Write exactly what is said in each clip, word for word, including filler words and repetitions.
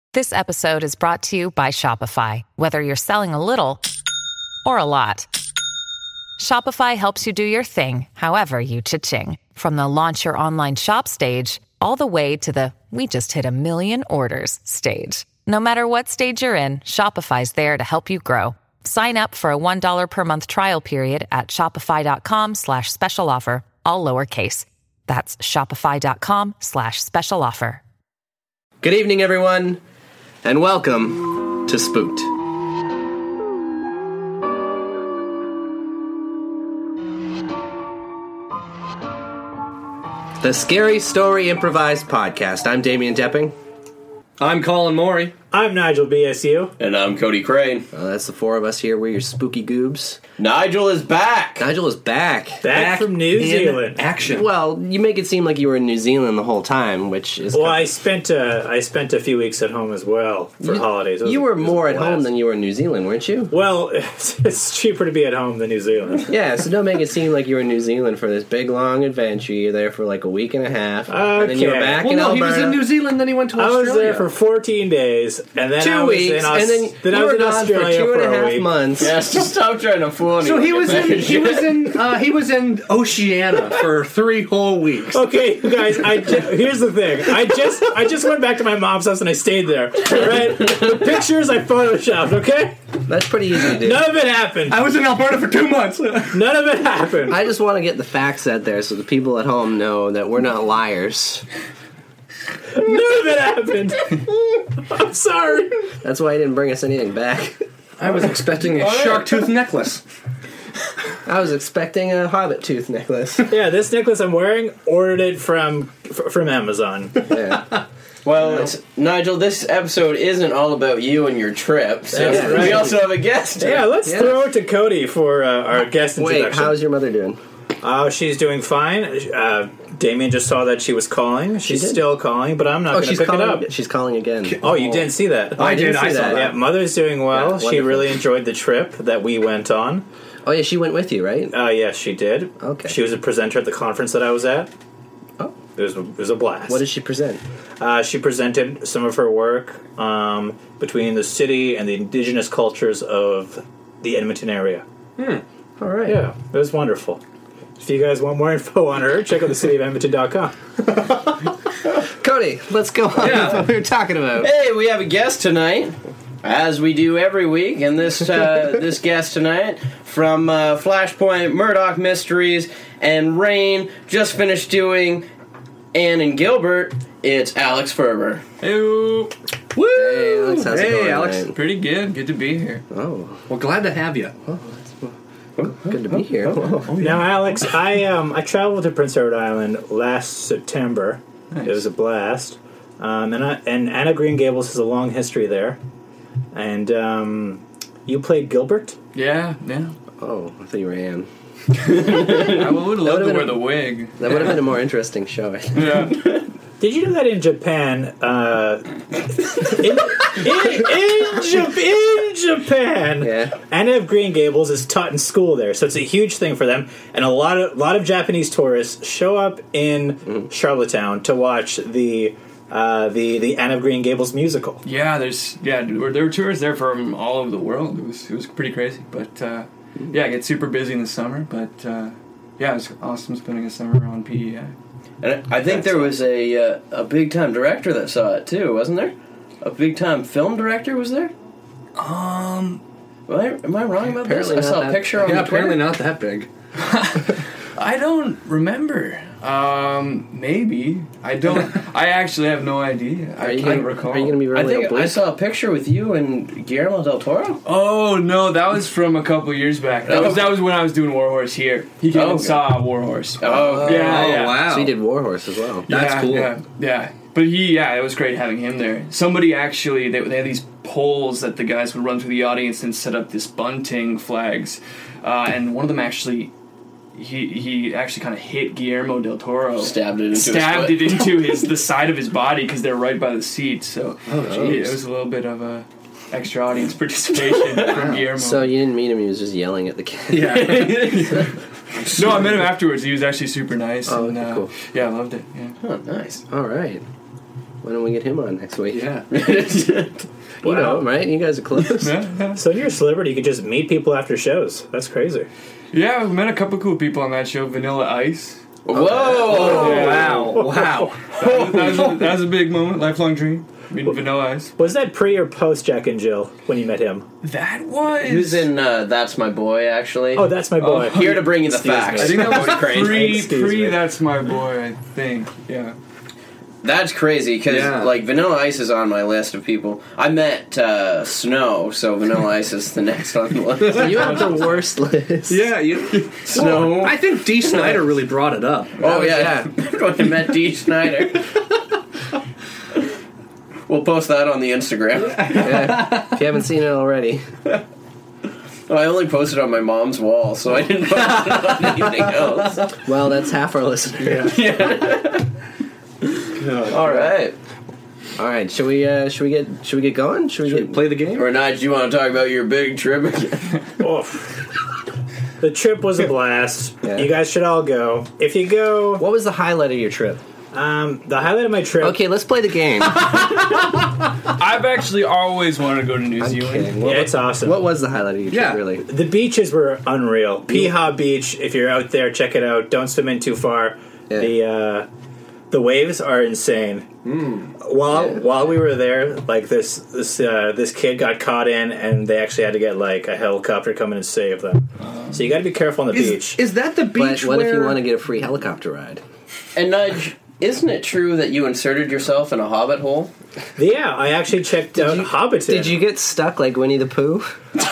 This episode is brought to you by Shopify. Whether you're selling a little or a lot, Shopify helps you do your thing, however you cha-ching. From the launch your online shop stage, all the way to the we just hit a million orders stage. No matter what stage you're in, Shopify's there to help you grow. Sign up for a one dollar per month trial period at shopify.com slash special offer, all lowercase. That's shopify.com slash special offer. Good evening, everyone, and welcome to Spooked. The Scary Story Improvised Podcast. I'm Damian Depping. I'm Colin Morey. I'm Nigel B S U. And I'm Cody Crane. Uh, that's the four of us here. We're your spooky goobs. Nigel is back. Nigel is back. Back, back from New Zealand. Action. Well, you make it seem like you were in New Zealand the whole time, which is... Well, I spent uh, I spent a few weeks at home as well for you, holidays. Was, you were more at home than you were in New Zealand, weren't you? Well, it's, it's cheaper to be at home than New Zealand. Yeah, so don't make it seem like you were in New Zealand for this big, long adventure. You're there for like a week and a half, okay. and then you were back well, in no, Alberta. He was in New Zealand, then he went to Australia. I was there for fourteen days, and then Two I was weeks, in Aus- and then, then you I was were in gone Australia for two and for a half week. months. Yes, just stop trying to fool So anyone. he was in he was in uh, he was in Oceania for three whole weeks. Okay, you guys. I ju- here's the thing. I just I just went back to my mom's house and I stayed there. Right, the pictures I photoshopped. Okay, That's pretty easy to do. none of it happened. I was in Alberta for two months. None of it happened. I just want to get the facts out there so the people at home know that we're not liars. None of it happened. I'm sorry. That's why he didn't bring us anything back. I was expecting a Oh, yeah. shark tooth necklace. I was expecting a hobbit tooth necklace. Yeah, this necklace I'm wearing, ordered it from f- from Amazon. Yeah. Well, it's, Nigel, this episode isn't all about you and your trip, so That's we right. also have a guest. Yeah, let's Yeah. throw it to Cody for uh, our guest Wait, introduction. how's your mother doing? Oh, she's doing fine. Uh, Damien just saw that she was calling. She's did. still calling, but I'm not Oh, going to she's pick calling. it up. She's calling again. Oh, you didn't see that? I didn't did. see I saw that. that. Yeah, Mother's doing well. Yeah, she wonderful. really enjoyed the trip that we went on. Oh yeah, she went with you, right? Uh, yes, she did. Okay. She was a presenter at the conference that I was at. Oh. It was, it was a blast. What did she present? Uh, she presented some of her work um, between the city and the indigenous cultures of the Edmonton area. All right. Yeah, it was wonderful. If you guys want more info on her, check out the city of edmonton dot com. Cody, let's go on Yeah. with what we were talking about. Hey, we have a guest tonight, as we do every week, and this uh, this guest tonight from uh, Flashpoint, Murdoch Mysteries, and Rain just finished doing Anne and Gilbert. It's Alex Ferber. Hey, Woo! Hey, Alex, how's it Hey, going, Alex. man? pretty good. Good to be here. Oh, Well, glad to have you. good to be here. Now, Alex, I um, I traveled to Prince Edward Island last September. Nice. It was a blast. Um, and, I, and Anna Green Gables has a long history there. And um, you played Gilbert? Yeah, yeah. Oh, I thought you were Anne. I would would've love to been wear a- the wig. That would have been a more interesting show, I think. Yeah. Did you know that in Japan, uh, in, in, in, Jap- in Japan, Yeah. Anna of Green Gables is taught in school there, so it's a huge thing for them. And a lot of lot of Japanese tourists show up in Mm-hmm. Charlottetown to watch the uh, the the Anne of Green Gables musical. Yeah, there's yeah, there were, there were tourists there from all over the world. It was it was pretty crazy, but uh, yeah, I get super busy in the summer. But uh, yeah, it was awesome spending a summer on P E I. And I think there was a uh, a big time director that saw it too, wasn't there? A big time film director was there. Um, Am I, am I wrong about Apparently this? I not saw a that- picture on Yeah, the apparently Twitter. not that big. I don't remember. Um, maybe I don't. I actually have no idea. I Are you can't gonna, recall. Are you going to be I really think I oblique? saw a picture with you and Guillermo del Toro. Oh no, that was from a couple years back. That was that was when I was doing Warhorse here. He came Oh, and okay. saw Warhorse. Oh, okay. yeah, oh, yeah. wow. So you did Warhorse as well. That's yeah, cool. Yeah, yeah. But he, yeah, it was great having him there. Somebody actually, they, they had these poles that the guys would run through the audience and set up this bunting flags, uh, and one of them actually, he he actually kind of hit Guillermo del Toro, Stabbed it into stabbed his it foot. into his the side of his body because they're right by the seat. So Oh, it jeez. was a little bit of a extra audience participation from Guillermo. So you didn't meet him, he was just yelling at the kid. Yeah. no, I met him afterwards. He was actually super nice. Oh, and, okay, uh, cool. Yeah, I loved it. Yeah. Oh, nice. All right. Why don't we get him on next week? Yeah. You know him, right? You guys are close. Yeah, yeah. So if you're a celebrity, you can just meet people after shows. That's crazy. Yeah, I've met a couple cool people on that show. Vanilla Ice. Whoa! Yeah. Wow. Wow. That was, that, was a, that was a big moment, lifelong dream. Meeting Vanilla Ice. Was that pre or post Jack and Jill when you met him? That was. He was in uh, That's My Boy, actually. Oh, That's My Boy. Here to bring you the Excuse me. facts. I think that was Crazy. pre, Excuse pre me. That's My Boy, I think. Yeah. That's crazy because Yeah. like Vanilla Ice is on my list of people. I met uh, Snow, so Vanilla Ice is the next on the list. You have the worst list. Yeah, you. Snow. I think D. Snyder really brought it up. Oh yeah, when I met Dee Snyder. We'll post that on the Instagram. Yeah. If you haven't seen it already. Oh, I only posted on my mom's wall, so I didn't post it on anything else. Well, that's half our listeners. All right. All right, should we? Uh, should we get? Should we get going? Should we get? Play the game? Or Nige, do you want to talk about your big trip again? Oh. The trip was a blast. Yeah. You guys should all go. If you go, What was the highlight of your trip? um, the highlight of my trip. Okay, let's play the game. I've actually always wanted to go to New I'm Zealand. kidding. Yeah, What, it's awesome. what was the highlight of your trip? Yeah. Really? The beaches were unreal. Piha Beach. If you're out there, check it out. Don't swim in too far. Yeah. The uh, the waves are insane. While Yeah. while we were there, like this this uh, this kid got caught in, and they actually had to get like a helicopter come in and save them. So you got to be careful on the Is, beach. is that the But beach what where... if you want to get a free helicopter ride? And Nige, isn't it true that you inserted yourself in a hobbit hole? Yeah, I actually checked out you- Hobbiton. Did you get stuck like Winnie the Pooh?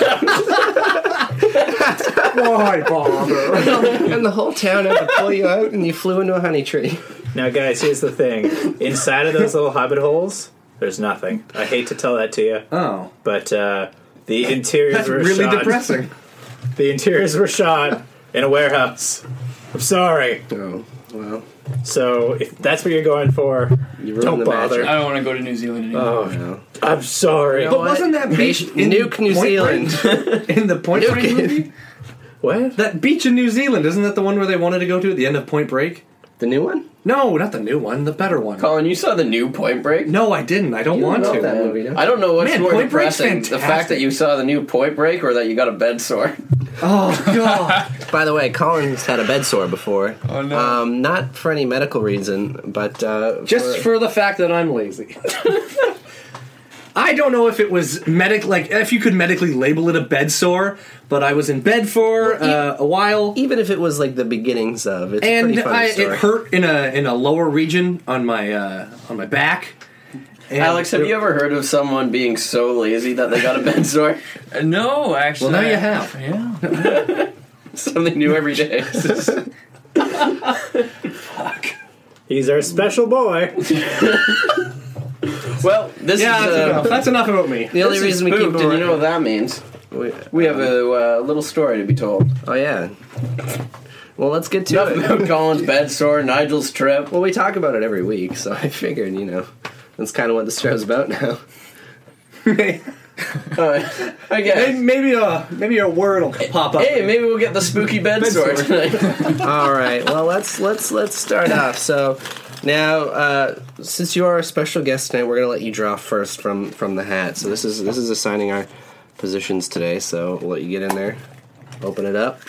Why bother? And the whole town had to pull you out, and you flew into a honey tree. Now, guys, here's the thing. Inside of those little hobbit holes, there's nothing. I hate to tell that to you, Oh. but uh, the interiors That's were really shot. depressing. The interiors were shot in a warehouse. I'm sorry. Oh, well. So if that's what you're going for, You ruined don't the bother. magic. I don't want to go to New Zealand anymore. Oh, No. I'm sorry. You know But what? wasn't that beach They- in Nuke New Point Zealand. Break? In the Point Nuke Break it. movie? What? That beach in New Zealand, isn't that the one where they wanted to go to at the end of Point Break? The new one? No, not the new one, the better one. Colin, you saw the new Point Break? No, I didn't. I don't You want love to. that movie, don't you? I don't know what's Man, more Point Break's depressing, the fact fantastic. that you saw the new Point Break or that you got a bed sore. Oh, God. By the way, Colin's had a bed sore before. Oh, no. Um, not for any medical reason, but uh, Just for the fact that I'm lazy. I don't know if it was medic, like, if you could medically label it a bed sore, but I was in bed for uh, a while. even if it was like the beginnings of it's a And pretty funny I, story. it hurt in a in a lower region on my uh, on my back. And Alex, have you ever heard of someone being so lazy that they got a bed sore? Uh, no, actually. Well, now you I- have. Yeah. Something new every day. He's our special boy. Well, this Yeah, is that's, uh, enough. that's enough about me. The only this is reason we keep pooped, him and you know what around- that means. we, We have a uh, little story to be told. Oh yeah. Well, let's get to Enough it. about Colin's bed sore, Nigel's trip. Well, we talk about it every week, so I figured, you know, that's kind of what the show's about now. Uh, I guess. Maybe, maybe a maybe a word will pop up. Hey, maybe we'll get the spooky bed, Bed sore sore. tonight. All right. Well, let's let's let's start off. So now, uh, since you are our special guest tonight, we're gonna let you draw first from from the hat. So this is this is assigning our positions today. So we'll let you get in there, open it up.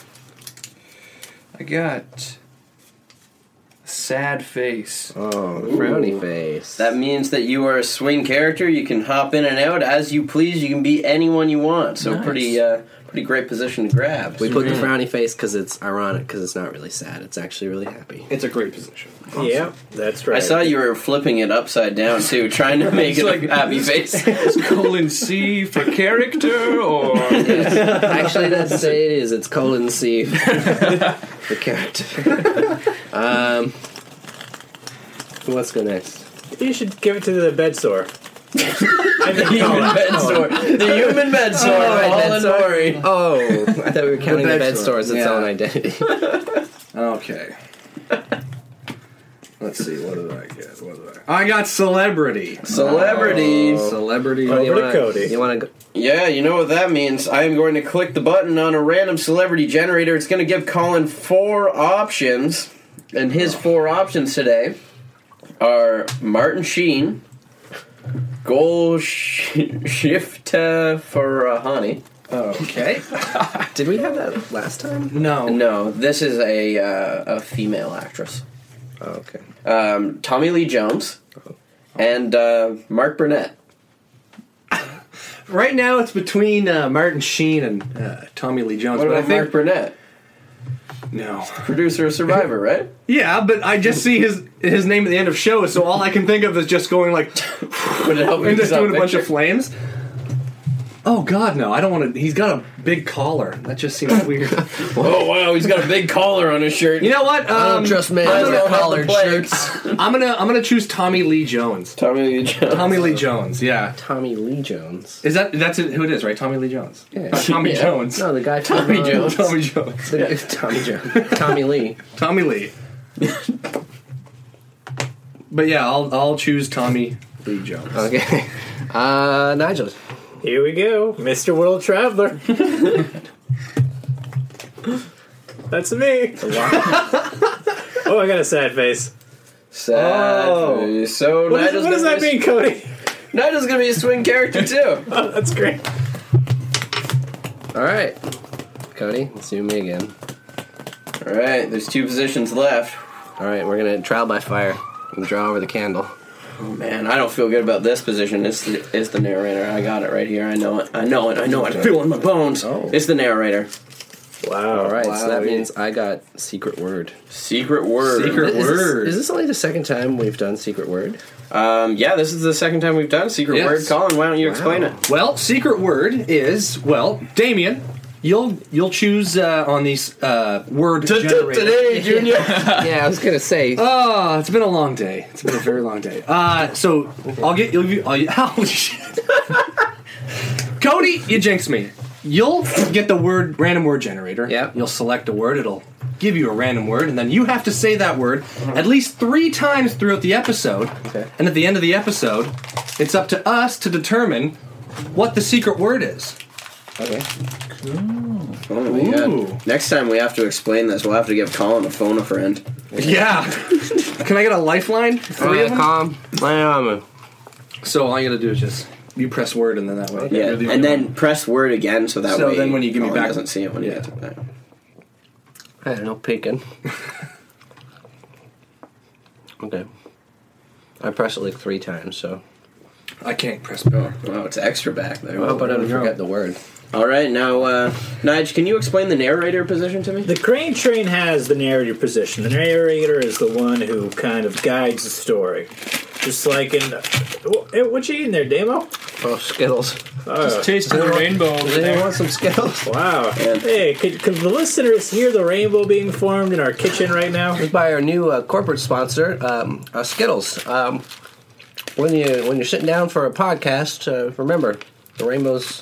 I got a sad face. Oh, the frowny face. That means that you are a swing character. You can hop in and out as you please. You can be anyone you want. So Nice. pretty, uh, pretty great position to grab. We put the frowny face because it's ironic because it's not really sad. It's actually really happy. It's a great position. Yeah, that's right. I saw you were flipping it upside down too, trying to make it like- a happy face. Is colon C for character or Actually, that's say it is. It's colon C the character. um, let's go next. You should give it to the bed sore. I think Human Colin. bed sore. The human bed sore. right, all bed in sore. worry. Oh, I thought we were counting the bed bed, store. store as its Yeah. own identity. Okay. Let's see. What did I get? What did I? I got celebrity. Celebrities. Celebrity. Oh, you Over to wanna, Cody. You want to go? Yeah, you know what that means. I am going to click the button on a random celebrity generator. It's going to give Colin four options. And his four options today are Martin Sheen, Gol Shifta Farahani. Okay. Did we have that last time? No. No, this is a uh, a female actress. Oh, okay. Um, Tommy Lee Jones and uh, Mark Burnett. Right now, it's between uh, Martin Sheen and uh, Tommy Lee Jones. What but I about think Mark Burnett? no. Producer of Survivor, right? Yeah, but I just see his his name at the end of shows, so all I can think of is just going like Would it help me and just with doing a that bunch of picture? flames. Oh God, no! I don't want to. He's got a big collar. That just seems weird. Oh wow, he's got a big collar on his shirt. You know what? Um, I don't trust men I with don't have collared the plague. shirts. I'm gonna I'm gonna choose Tommy Lee Jones. Tommy Lee Jones. Tommy Lee Jones. Yeah. Tommy Lee Jones. Is that that's it, who it is? Right? Tommy Lee Jones. Yeah. Not Tommy Yeah. Jones. No, the guy from, Tommy uh, Jones. Tommy Jones. the guy- Tommy Jones. Tommy Lee. Tommy Lee. But yeah, I'll I'll choose Tommy Lee Jones. Okay. Uh, Nigel. Here we go, Mister World Traveler. That's me. Oh, I got a sad face. Sad. Oh. So What, is, Nigel's what does gonna that be mean, Cody? Nigel's gonna be a swing character too. Oh, that's great. All right. Cody, it's you and me again. All right, there's two positions left. All right, we're going to trial by fire and draw over the candle. Man, I don't feel good about this position. It's the, it's the narrator. I got it right here. I know it. I know it. I know it. I feel it in my bones. Oh. It's the narrator. Wow. All right, so Wow. that means I got secret word. Secret word. Secret Is this, word. is this only the second time we've done secret word? Um, yeah, this is the second time we've done secret Yes. word. Colin, why don't you Wow. explain it? Well, secret word is well, Damien. You'll you'll choose uh, on these uh, word generators. Today, Junior. Yeah, I was going to say. Oh, it's been a long day. It's been a very long day. Uh, so I'll get you'll. I'll, oh shit. Cody, you jinxed me. You'll get the word random word generator. Yep. You'll select a word. It'll give you a random word, and then you have to say that word at least three times throughout the episode. Okay. And at the end of the episode, it's up to us to determine what the secret word is. Okay. Oh my Ooh. god. Next time we have to explain this, we'll have to give Colin a phone a friend. Yeah. Can I get a lifeline? All Three right, of them? calm. Um, So all you gotta do is just you press word, and then that way. Yeah, you're the and only then one. press word again, so that So way then when you give me Colin back- doesn't see it when he Yeah. gets it back. I don't know, peeking. Okay. I pressed it like three times, so. I can't press go. Oh, it's extra back there. I hope I don't go. forget the word. All right, now, uh, Nige, can you explain the narrator position to me? The crane train has the narrator position. The narrator is the one who kind of guides the story. Just like in... What, what you eating there, Damo? Oh, Skittles. Oh, Tasting the rainbow. Does anyone want some Skittles? wow. Yeah. Hey, could, could the listeners hear the rainbow being formed in our kitchen right now? It's by our new uh, corporate sponsor, um, uh, Skittles. Um, when you when you're sitting down for a podcast, uh, remember the rainbows.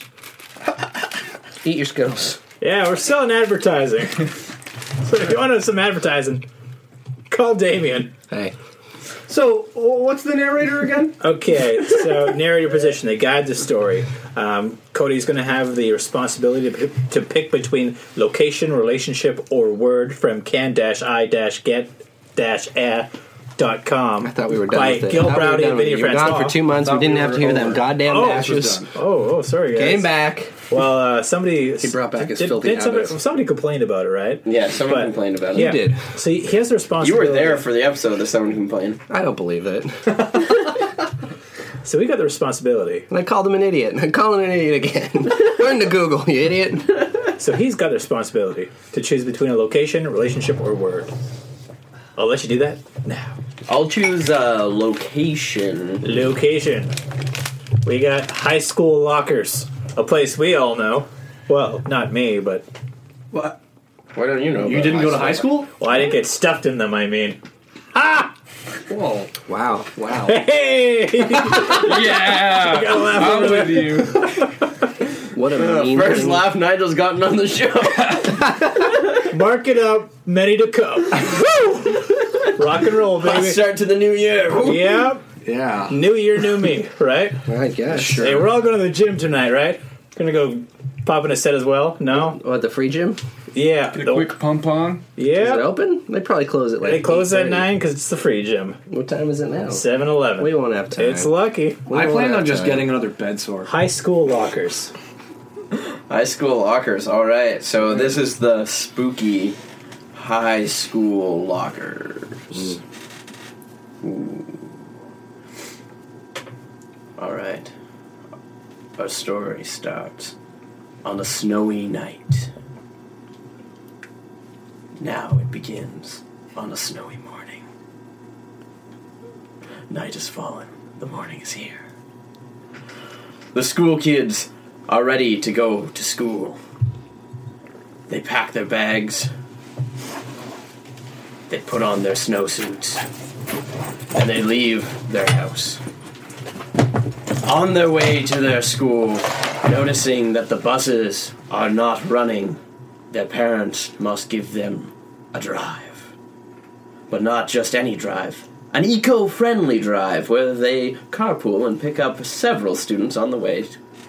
Eat your Skittles. Yeah, we're selling advertising. So if you want some advertising, call Damien. Hey, So what's the narrator again? Okay, so narrator position, they guide the story. Um, Cody's going to have the responsibility to, pick- to pick between location, relationship, or word from can-i-get-a dot com. I thought we were done by with it. Gil I thought we were Browdy done and with it. Vinny You were gone Francois. for two months. We Thought didn't we have to were hear them over. goddamn Oh, dashes. done. Oh, oh, sorry, guys. Came back. Well, uh, somebody He brought back his did, filthy did somebody, habits. somebody complained about it, right? Yeah, someone But- complained about it. Yeah. did. So he he has the You responsibility. were there for the episode that someone complained. I don't believe it. So we got the responsibility. And I called him an idiot. And I called him an idiot again. Learn to Google, you idiot. So he's got the responsibility to choose between a location, relationship, or word. I'll let you do that now. I'll choose uh, location. Location. We got high school lockers, a place we all know. Well, not me, but What? Why don't you know? You about didn't go to high school? well, I didn't get stuffed in them. I mean, ah, Whoa. Wow. Wow. hey, Yeah, gotta laugh I'm over with you. What a Uh, mean first thing. laugh Nigel's gotten on the show. mark it up, many to come. Woo! Rock and roll, Hot baby. start to the new year. Woo. Yep. Yeah. New year, new me, right? I guess. Sure. Hey, we're all going to the gym tonight, right? Gonna go pop in a set as well? No? What, the free gym? Yeah. Get a quick pump on. Is it Yeah. open? They probably close it like They close at eight thirty. nine because it's the free gym. What time is it now? seven eleven. We won't have time. It's lucky. We I won't plan have on just time. getting another bed sore. High school lockers. High school lockers. All right. So this is the spooky high school lockers. Ooh. All right. Our story starts on a snowy night. Now it begins on a snowy morning. Night is fallen. The morning is here. The school kids are ready to go to school. They pack their bags. They put on their snowsuits. And they leave their house. On their way to their school, noticing that the buses are not running, their parents must give them a drive. But not just any drive. An eco-friendly drive where they carpool and pick up several students on the way.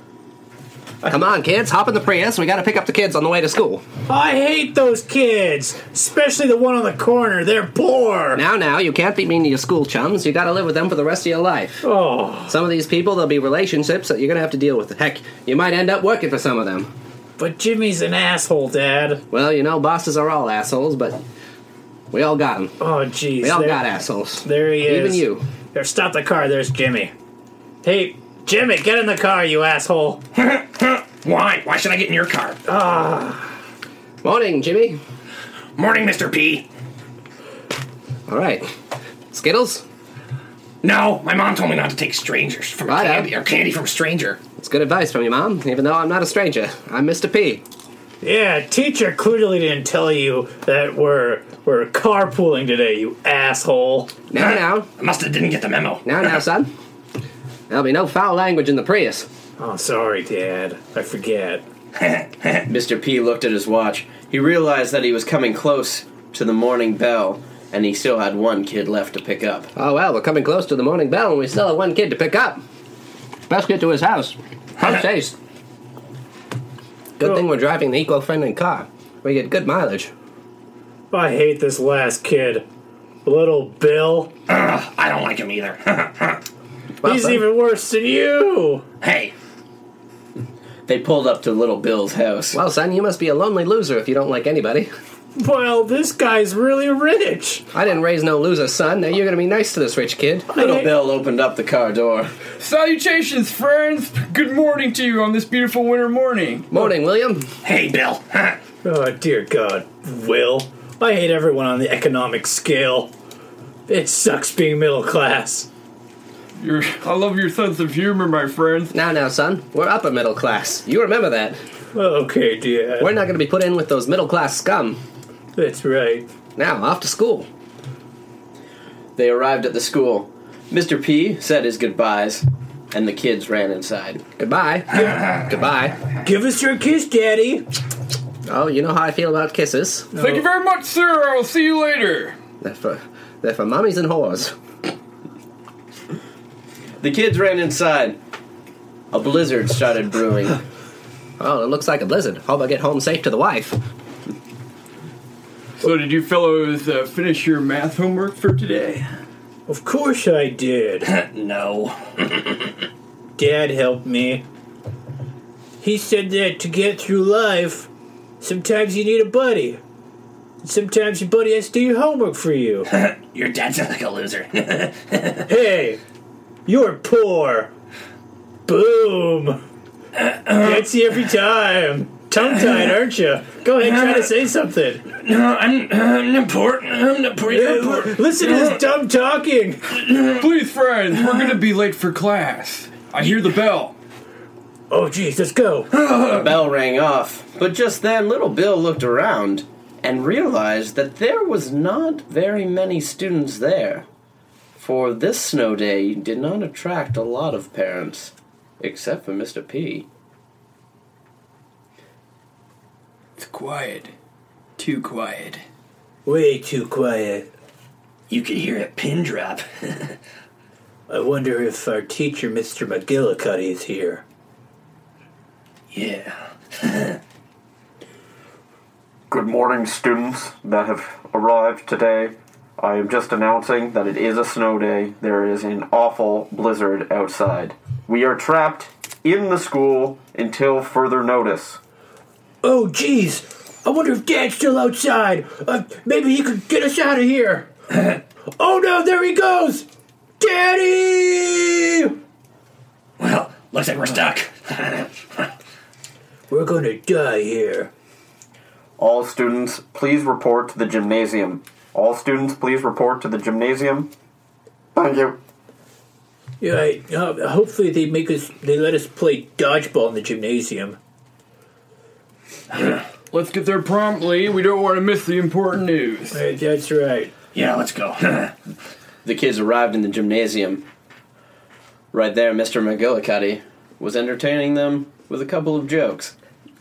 Come on, kids, hop in the Prius. We gotta pick up the kids on the way to school. I hate those kids, especially the one on the corner. They're poor. Now, now, you can't be mean to your school chums. You gotta live with them for the rest of your life. Oh, Some of these people, there'll be relationships that you're gonna have to deal with. Heck, you might end up working for some of them. but Jimmy's an asshole, Dad. Well, you know, bosses are all assholes, but we all got them. Oh, jeez. We all there, got assholes. There he is. Even you. There, stop the car. There's Jimmy. Hey, Jimmy, get in the car, you asshole. Why? Why should I get in your car? Morning, Jimmy. Morning, Mister P. All right. Skittles? No, my mom told me not to take strangers from Right on. candy or candy from a stranger. It's good advice from your mom, even though I'm not a stranger. I'm Mister P. Yeah, teacher clearly didn't tell you that we're we're carpooling today, you asshole. Now, now. I must have didn't get the memo. Now, now, son. There'll be no foul language in the Prius. Oh, sorry, Dad. I forget. Mister P looked at his watch. He realized that he was coming close to the morning bell, and he still had one kid left to pick up. Oh, well, we're coming close to the morning bell, and we still have one kid to pick up. Best get to his house. Post haste. Good thing we're driving the eco-friendly car. We get good mileage. I hate this last kid. Little Bill. Ugh, I don't like him either. Well, He's son, even worse than you. Hey, They pulled up to Little Bill's house. Well, son, you must be a lonely loser if you don't like anybody. Well, this guy's really rich. I didn't raise no loser, son. Now you're gonna be nice to this rich kid. Little I- Bill opened up the car door. Salutations, friends! Good morning to you on this beautiful winter morning. Morning, William. hey, Bill. Oh, dear God, Will. I hate everyone on the economic scale. It sucks being middle class. You're, I love your sense of humor, my friend. Now, now, son. We're upper middle class. You remember that. Okay, Dad. We're not gonna be put in with those middle class scum. That's right. Now, off to school. They arrived at the school. Mister P said his goodbyes, and the kids ran inside. Goodbye. Goodbye. Give us your kiss, Daddy. Oh, you know how I feel about kisses. Thank you very much, sir. I'll see you later. They're for, they're for mummies and whores. The kids ran inside. A blizzard started brewing. Oh, it looks like a blizzard. Hope I get home safe to the wife. So, did you fellows uh, finish your math homework for today? Of course I did. No. Dad helped me. He said that to get through life, sometimes you need a buddy. Sometimes your buddy has to do your homework for you. Your dad sounds like a loser. Hey, you're poor. Boom. Gets you every time. Tongue-tied, aren't you? Go ahead, try to say something. No, I'm, I'm not poor. I'm not poor. You're poor. Listen to this dumb talking. Please, friends, we're gonna be late for class. I hear the bell. Oh, geez, let's go. A bell rang off, but just then Little Bill looked around and realized that there was not very many students there. For this snow day did not attract a lot of parents, except for Mister P. It's quiet. Too quiet. Way too quiet. You could hear a pin drop. I wonder if our teacher, Mister McGillicuddy, is here. Yeah. Good morning, students that have arrived today. I am just announcing that it is a snow day. There is an awful blizzard outside. We are trapped in the school until further notice. Oh, jeez. I wonder if Dad's still outside. Uh, maybe he could get us out of here. Oh, no, there he goes. Daddy! Well, looks like we're stuck. We're gonna die here. All students, please report to the gymnasium. All students, please report to the gymnasium. Thank you. Yeah, I, uh, hopefully they make us. They let us play dodgeball in the gymnasium. Let's get there promptly. We don't want to miss the important news. Uh, that's right. Yeah, let's go. The kids arrived in the gymnasium. Right there, Mister McGillicuddy was entertaining them with a couple of jokes.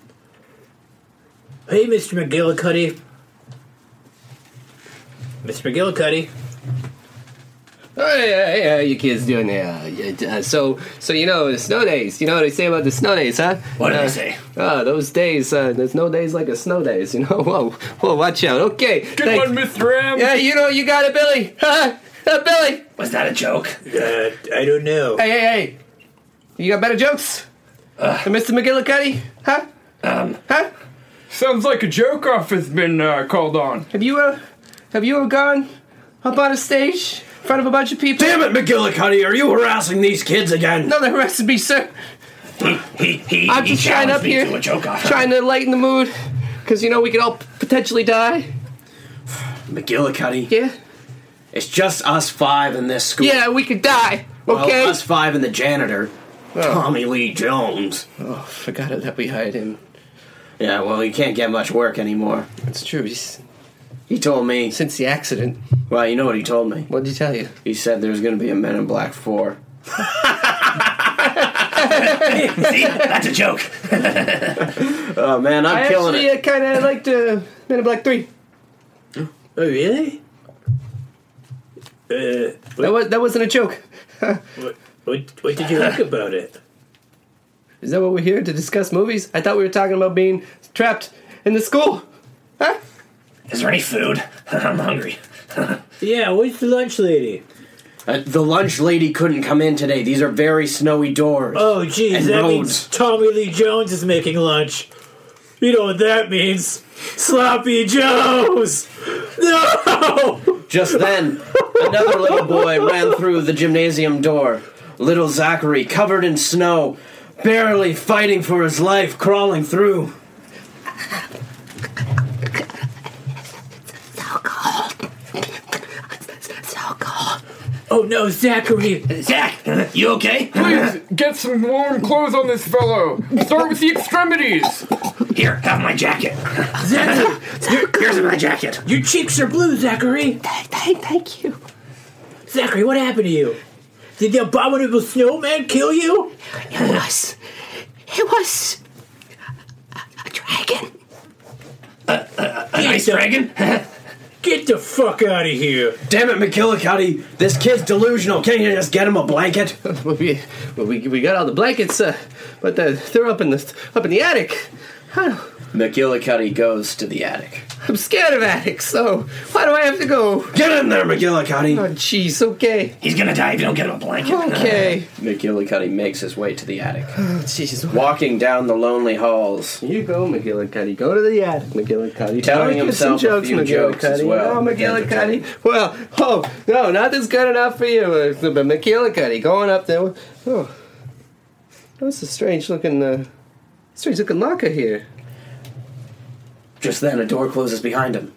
Hey, Mister McGillicuddy. Mister McGillicuddy. Hey, hey, how you kids doing there? Uh, so, so you know the snow days. You know what they say about the snow days, huh? What did uh, they say? Oh, those days. Uh, there's no days like a snow days. You know. Whoa, whoa, watch out. Okay. Good thanks. one, Mister M. Yeah, you know you got it, Billy. Huh? Uh, Billy. Was that a joke? Uh, I don't know. Hey, hey, hey. You got better jokes? Uh, Mister McGillicuddy? Huh? Um, Huh? Sounds like a joke off has been uh, called on. Have you uh, have you ever gone up on a stage in front of a bunch of people? Damn it, McGillicuddy, are you harassing these kids again? No, they're arresting me, sir. He, he, he, I'm he just trying challenged up me here, to a joke off. trying to lighten the mood, because you know we could all potentially die. McGillicuddy, Yeah, it's just us five in this school. yeah, we could die. Okay. Well, us five and the janitor, Tommy Lee Jones. Oh, forgot that we hired him. Yeah, well, he can't get much work anymore. It's true. He's, He told me, since the accident, well, you know what he told me? what did he tell you? He said there's going to be a Men in Black four. See, that's a joke. Oh man, I'm I killing actually it. uh, kind of liked uh, Men in Black three. Oh, really? Uh, That was that wasn't a joke. what, what, what did you like about it? Is that what we're here to discuss movies? I thought we were talking about being trapped in the school. Huh? Is there any food? I'm hungry. Yeah, where's the lunch lady? Uh, the lunch lady couldn't come in today. These are very snowy doors. Oh, geez, And that roads. means Tommy Lee Jones is making lunch. You know what that means? Sloppy Joes! No! Just then, another little boy ran through the gymnasium door. Little Zachary, covered in snow, barely fighting for his life, crawling through. Oh no, Zachary! Zach, you okay? Please, get some warm clothes on this fellow. Start with the extremities. Here, have my jacket. Zachary! Here, here's my jacket. Your cheeks are blue, Zachary! Thank, thank you. Zachary, what happened to you? Did the abominable snowman kill you? It was. It was. A, a dragon. A nice dragon. Get the fuck out of here! Damn it, McGillicuddy. This kid's delusional. Can't you just get him a blanket? Well, we, well, we, we got all the blankets, uh, but the, they're up in the up in the attic. I don't, McGillicuddy goes to the attic. I'm scared of attics, so why do I have to go? Get in there, McGillicuddy. Oh, jeez. Okay. He's gonna die if you don't get him a blanket. Okay. McGillicuddy makes his way to the attic. Oh, jeez. Walking down the lonely halls. You go, McGillicuddy. Go to the attic, McGillicuddy. Telling Try to get some himself a few jokes as well. Oh, McGillicuddy. Well, oh, no, nothing's good enough for you, uh, but McGillicuddy going up there. Oh, that's a strange looking, uh, strange looking locker here. Just then, a door closes behind him.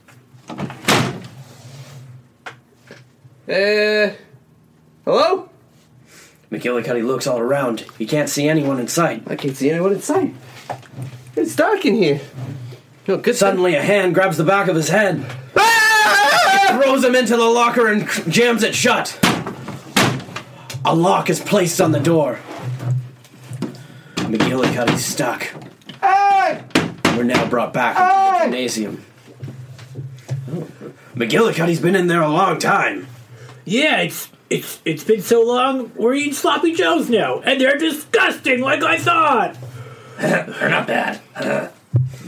Uh, hello? McGillicuddy looks all around. He can't see anyone in sight. I can't see anyone in sight. It's dark in here. No, good. Suddenly, a hand grabs the back of his head, Ah! throws him into the locker, and jams it shut. A lock is placed on the door. McGillicuddy's stuck. Ah! We're now brought back into Ah! the gymnasium. McGillicuddy's been in there a long time. Yeah, it's it's it's been so long. We're eating sloppy joes now, and they're disgusting, like I thought. They're not bad.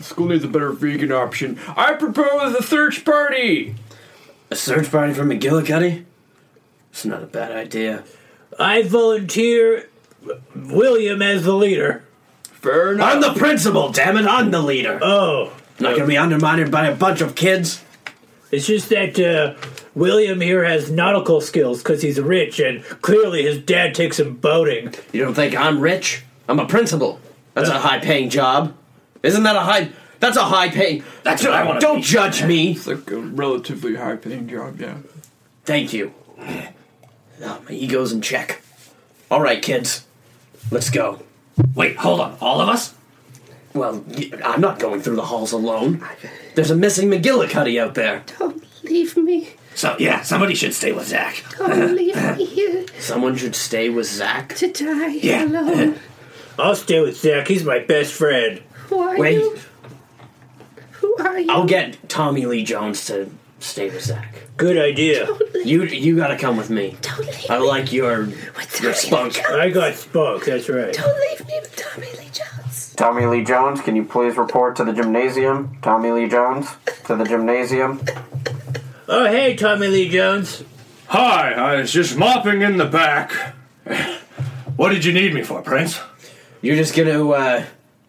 School needs a better vegan option. I propose a search party. A search party for McGillicuddy? It's not a bad idea. I volunteer William as the leader. Fair enough. I'm the principal, damn it, I'm the leader. Oh. Not gonna be undermined by a bunch of kids. It's just that uh, William here has nautical skills because he's rich, and clearly his dad takes him boating. You don't think I'm rich? I'm a principal. That's a high-paying job. Isn't that a high... That's a high-paying... That's what I want to Don't judge me. It's like a relatively high-paying job, yeah. Thank you. Oh, my ego's in check. All right, kids. Let's go. Wait, hold on. All of us? Well, y- I'm not going through the halls alone. There's a missing McGillicuddy out there. Don't leave me. So, yeah, somebody should stay with Zach. Don't leave me here Someone should stay with Zach? to die Yeah. alone. I'll stay with Zach. He's my best friend. Who are Wait. you? Who are you? I'll get Tommy Lee Jones to stay with Zach. Good idea. Don't leave, You you gotta come with me. don't leave I me like your with your Tommy spunk. Lee Jones. I got spunk, that's right. Don't leave me with Tommy Lee Jones. Tommy Lee Jones, can you please report to the gymnasium? Tommy Lee Jones, to the gymnasium. Oh, hey, Tommy Lee Jones. Hi, I was just mopping in the back. What did you need me for, Prince? You're just gonna uh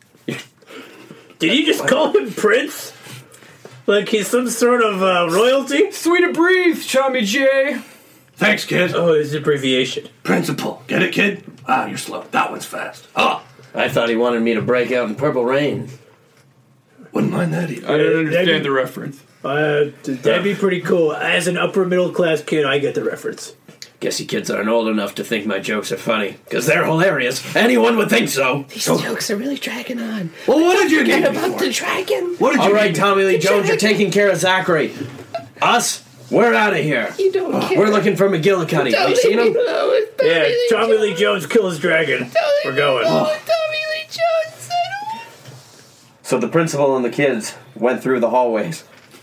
Did you just call him Prince? Like he's some sort of uh, royalty? Sweet a breathe, Tommy J. Thanks, kid. Oh, it's abbreviation. Principal. Get it, kid? Ah, you're slow. That one's fast. Ah, I thought he wanted me to break out in Purple Rain. wouldn't mind that either. I don't that'd understand be- the reference. Uh, that'd be pretty cool. As an upper middle class kid, I get the reference. Guess you kids aren't old enough to think my jokes are funny. Because they're hilarious. Anyone would think so. These jokes are really dragging on. Well, what did you Forget need me about for? the dragon. What did you All right, need me Tommy Lee Jones, you're dragon. taking care of Zachary. Us, we're out of here. You don't care. We're looking for McGillicuddy. Don't Have you leave seen me him? alone with Tommy Yeah, Lee Tommy Jones. Lee Jones kills dragon. Don't leave We're me going. alone with Tommy Lee Jones. I don't- So the principal and the kids went through the hallways.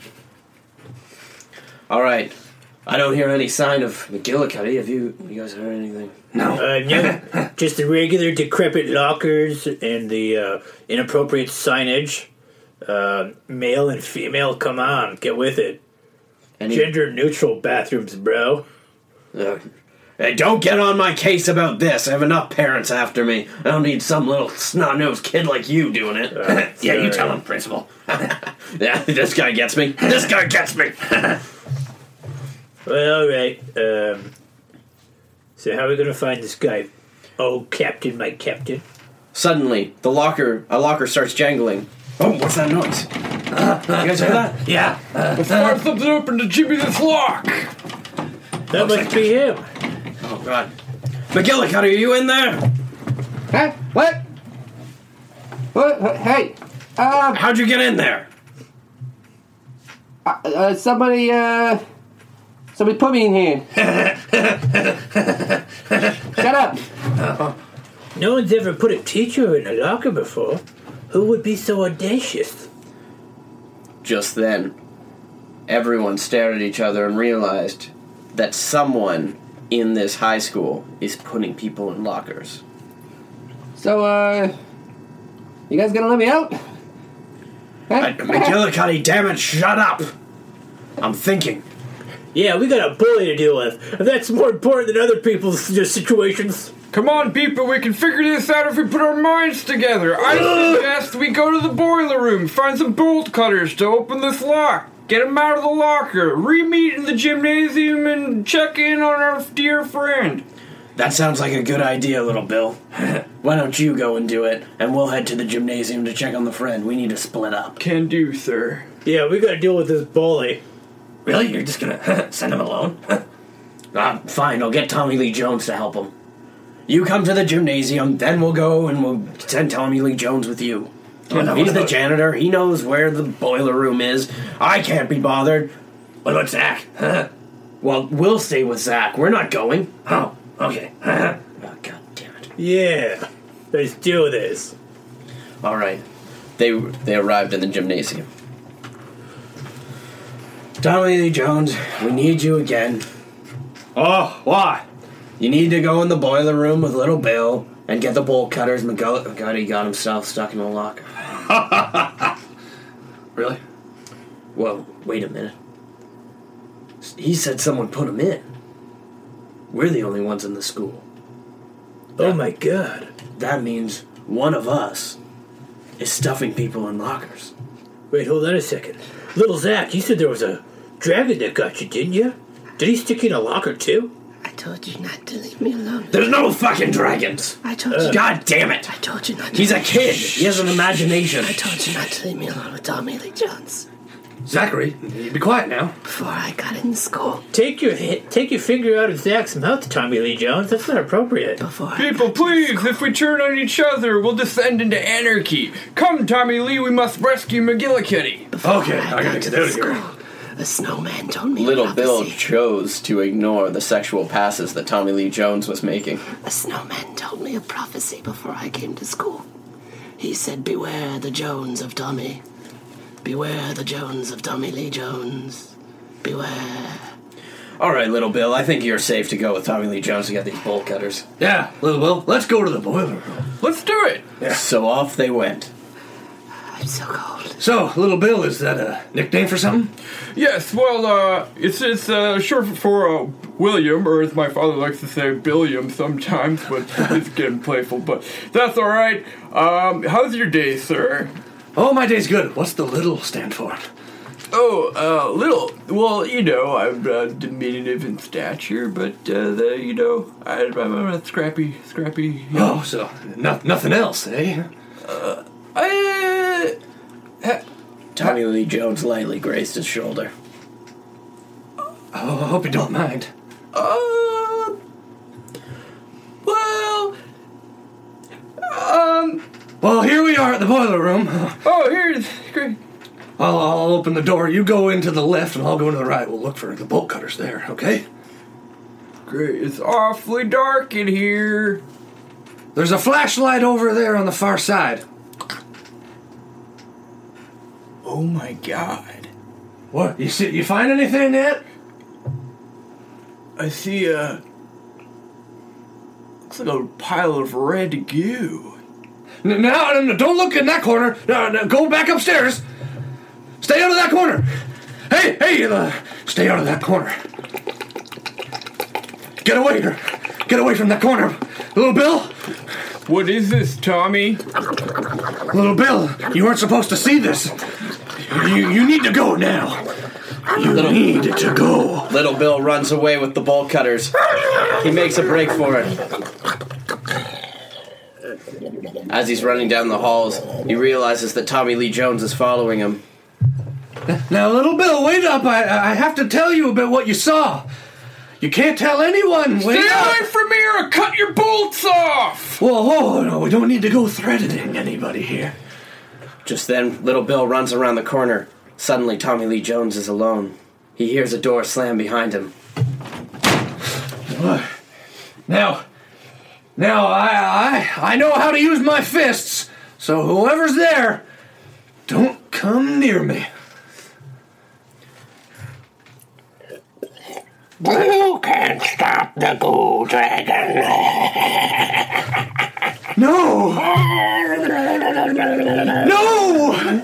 All right. I don't hear any sign of McGillicuddy. Have you, you guys heard anything? No. Uh, no, just the regular decrepit lockers and the uh, inappropriate signage. Uh, male and female, come on, get with it. Any, Gender neutral bathrooms, bro. uh, hey, don't get on my case about this. I have enough parents after me. I don't need some little snot-nosed kid like you doing it. Yeah, you sorry. tell him, Principal. Yeah, this guy gets me. This guy gets me. Well, all right. Um, so how are we gonna find this guy? Oh, Captain, my Captain. Suddenly, the locker, a locker starts jangling. Oh, what's that noise? You guys hear that? Yeah. Before something open to Jimmy this lock. That must be him. Oh, God. McGillicuddy, are you in there? Huh? What? What? what? Hey. Um. How'd you get in there? Uh, uh, somebody. Uh. Somebody put me in here. Shut up. No one's ever put a teacher in a locker before. Who would be so audacious? Just then, everyone stared at each other and realized that someone in this high school is putting people in lockers. So, uh. You guys gonna let me out? Huh? McGillicuddy, damn it, shut up. I'm thinking. Yeah, we got a bully to deal with. And that's more important than other people's uh, situations. Come on, people, we can figure this out if we put our minds together. I suggest we go to the boiler room, find some bolt cutters to open this lock, get them out of the locker, re-meet in the gymnasium, and check in on our dear friend. That sounds like a good idea, little Bill. Why don't you go and do it, and we'll head to the gymnasium to check on the friend. We need to split up. Can do, sir. Yeah, we gotta deal with this bully. Really? You're just gonna send him alone? Ah, fine, I'll get Tommy Lee Jones to help him. You come to the gymnasium, then we'll go and we'll send Tommy Lee Jones with you. He's the janitor, he knows where the boiler room is. I can't be bothered. What about Zach? Well, we'll stay with Zach. We're not going. Oh, okay. Oh, God damn it. Yeah, let's do this. All right. They they arrived in the gymnasium. Tommy Lee Jones, we need you again. Oh, why? You need to go in the boiler room with little Bill and get the bolt cutters. McGillicuddy got himself stuck in a locker. Really? Well, wait a minute. He said someone put him in. We're the only ones in the school. Oh my god. That means one of us is stuffing people in lockers. Wait, hold on a second. Little Zach, you said there was a dragon that got you, didn't you? Did he stick you in a locker too? I told you not to leave me alone. There's no fucking dragons. I told you. God damn it. I told you not to. He's a kid. He has an imagination. I told you not to leave me alone with Tommy Lee Jones. Zachary, you be quiet now. Before I got in school. Take your hit, take your finger out of Zach's mouth, Tommy Lee Jones. That's not appropriate. Before I People, got please, if we turn on each other, we'll descend into anarchy. Come, Tommy Lee, we must rescue McGillicuddy. Before Okay, I gotta got get to out the of here. school, a snowman told me a Little Bill prophecy. chose to ignore the sexual passes that Tommy Lee Jones was making. A snowman told me a prophecy before I came to school. He said, beware the Jones of Tommy. Beware the Jones of Tommy Lee Jones. Beware. All right, Little Bill, I think you're safe to go with Tommy Lee Jones to get these bolt cutters. Yeah, Little Bill, let's go to the boiler room. Let's do it. So off they went. I'm so cold. So, Little Bill, is that a nickname for something? Yes, well, uh, it's it's uh, short for uh, William, or as my father likes to say, Billiam sometimes, but it's getting playful, but that's all right. Um, how's your day, sir? Oh, my day's good. What's the little stand for? Oh, uh, little. Well, you know, I'm uh, diminutive in stature, but, uh, the, you know, I, I'm a scrappy, scrappy. You know. Oh, so no, nothing else, eh? I, uh, Tommy Lee Jones lightly grazed his shoulder. Oh, I hope you don't mind. uh, well, um, Well, here we are at the boiler room. oh, here's, great. I'll, I'll open the door. You go into the left, and I'll go into the right. We'll look for the bolt cutters there, okay? Great, it's awfully dark in here. There's a flashlight over there on the far side. Oh my god. What? You see? You find anything yet? I see a... looks like a pile of red goo. N- Now, no, no, don't look in that corner. No, no, go back upstairs. Stay out of that corner. Hey, hey, uh, stay out of that corner. Get away here. Get away from that corner. Little Bill. What is this, Tommy? Little Bill, you weren't supposed to see this. You, you need to go now. You need to go. Little Bill runs away with the bolt cutters. He makes a break for it. As he's running down the halls, he realizes that Tommy Lee Jones is following him. Now, Little Bill, wait up. I, I have to tell you about what you saw. You can't tell anyone. Wait Stay up. away from me or cut your bolts off! Whoa, whoa, no, we don't need to go threatening anybody here. Just then, Little Bill runs around the corner. Suddenly, Tommy Lee Jones is alone. He hears a door slam behind him. Now, now I, I, I know how to use my fists. So whoever's there, don't come near me. You can't stop the Goo Dragon. No! No!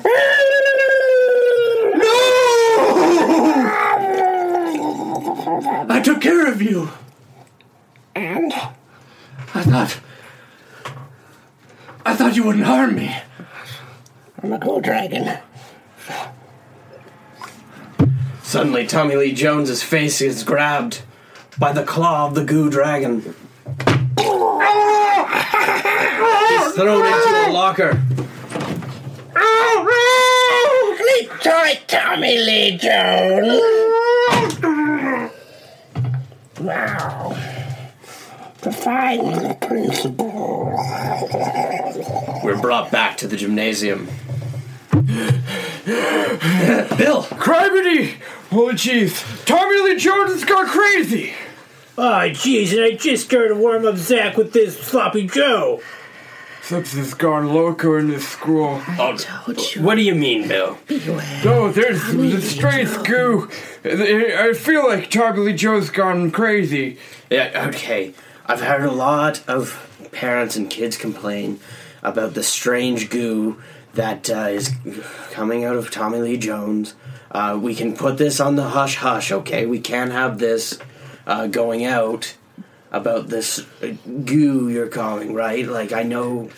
No! I took care of you. And I thought... I thought you wouldn't harm me. I'm a Goo Dragon. Suddenly, Tommy Lee Jones's face is grabbed by the claw of the Goo Dragon. He's thrown into a locker. Sleep tight, Tommy Lee Jones. Now, define the principle. We're brought back to the gymnasium. Bill! Criminy! Oh, jeez. Tommy Lee Jones has gone crazy! Oh, jeez, and I just started to warm up Zach with this sloppy Joe. Something's gone loco in this school. I told you. What do you mean, Bill? Beware. Oh, there's the strange goo. I feel like Tommy Lee Jones gone crazy. Yeah, okay. I've heard a lot of parents and kids complain about the strange goo that uh, is coming out of Tommy Lee Jones. Uh, we can put this on the hush hush, okay? We can't have this uh, going out about this uh, goo you're calling, right? Like, I know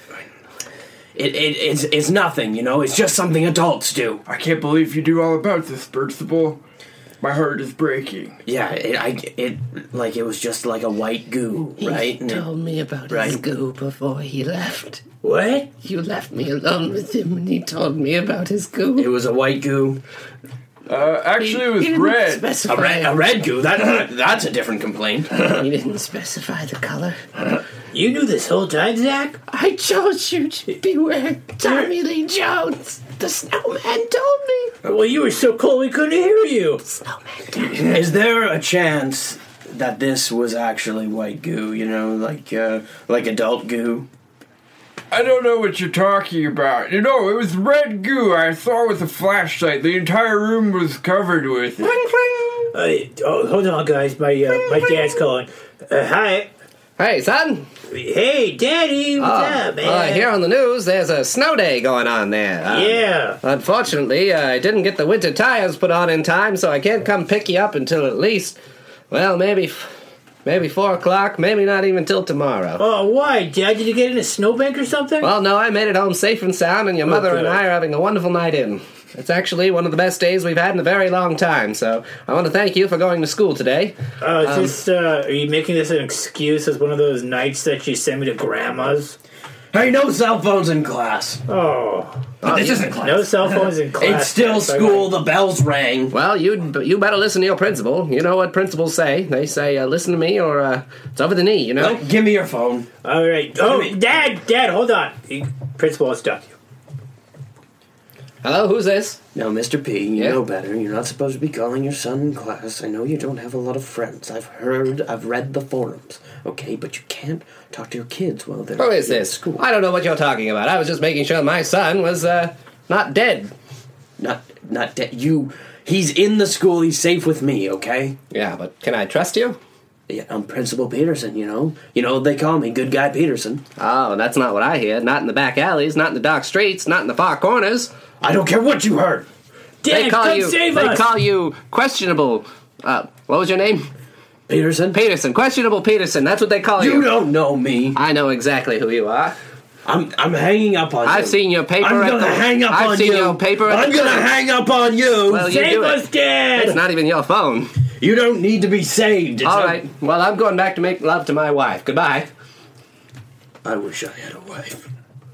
it, it it's it's nothing, you know. It's just something adults do. I can't believe you knew all about this, Birchable. My heart is breaking. Yeah, it, I, it like it was just like a white goo, right? He told me about his right. goo before he left. What? You left me alone with him and he told me about his goo. It was a white goo. Uh, actually, it was He didn't red. specify- A red, a red goo. That that's a different complaint. He didn't specify the color. You knew this whole time, Zach? I told you to beware Tommy Lee Jones. The snowman told me. Well, you were so cold we couldn't hear you. Snowman told me. Is there a chance that this was actually white goo? You know, like uh, like adult goo. I don't know what you're talking about. You know, it was red goo. I saw with a flashlight. The entire room was covered with it. Uh, oh, hold on, guys. My uh, my dad's calling. Uh, hi. Hey, son. Hey, Daddy. What's up, man? Uh, I hear on the news there's a snow day going on there. Uh, Yeah. Unfortunately, uh, I didn't get the winter tires put on in time, so I can't come pick you up until at least, well, maybe, maybe four o'clock. Maybe not even till tomorrow. Oh, why, Dad? Did you get in a snowbank or something? Well, no, I made it home safe and sound, and your mother Okay. and I are having a wonderful night in. It's actually one of the best days we've had in a very long time, so I want to thank you for going to school today. Uh, is um, this, uh, are you making this an excuse as one of those nights that you send me to Grandma's? Hey, no cell phones in class. Oh. But this isn't class. No cell phones in class. It's still That's school. The bells rang. Well, you you better listen to your principal. You know what principals say. They say, uh, listen to me or uh, it's over the knee, you know? Like, give me your phone. All right. Oh, Dad, Dad, hold on. The principal wants to talk to you. Hello, who's this? No, Mister P, you Yeah? know better. You're not supposed to be calling your son in class. I know you don't have a lot of friends. I've heard, I've read the forums. Okay, but you can't talk to your kids while they're Who is in this? school. I don't know what you're talking about. I was just making sure my son was uh, not dead. Not, not dead. You. He's in the school. He's safe with me. Okay. Yeah, but can I trust you? Yeah, I'm Principal Peterson. You know. You know they call me Good Guy Peterson. Oh, that's not what I hear. Not in the back alleys, not in the dark streets, not in the far corners. I don't care what you heard. Dad, they call come you. save they us! call you questionable. Uh, what was your name? Peterson. Peterson. Questionable Peterson. That's what they call you. You don't know me. I know exactly who you are. I'm I'm hanging up on you. I've seen your paper. I'm at gonna the, hang up I've on seen you. your paper. At I'm the gonna church. hang up on you. Well, you Save do us, it. Dad! It's not even your phone. You don't need to be saved. It's All not- right. Well, I'm going back to make love to my wife. Goodbye. I wish I had a wife.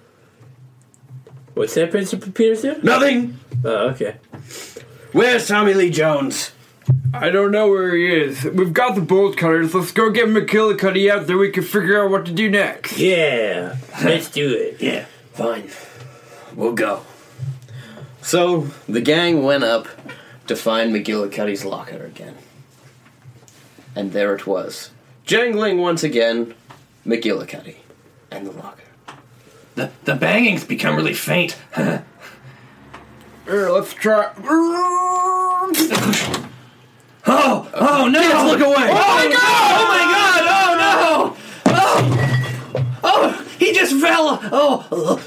What's that, Principal Peterson? Nothing. Oh, okay. Where's Tommy Lee Jones? I don't know where he is. We've got the bolt cutters. Let's go get McGillicuddy out there. We can figure out what to do next. Yeah. Let's do it. Yeah, fine. We'll go. So, the gang went up to find McGillicuddy's locker again. And there it was. Jangling once again, McGillicuddy and the locker. The, the banging's become really faint. Here, let's try. Oh, oh no! Kids, look away! Oh my god! Oh my god! Oh no! Oh, oh! He just fell! Oh!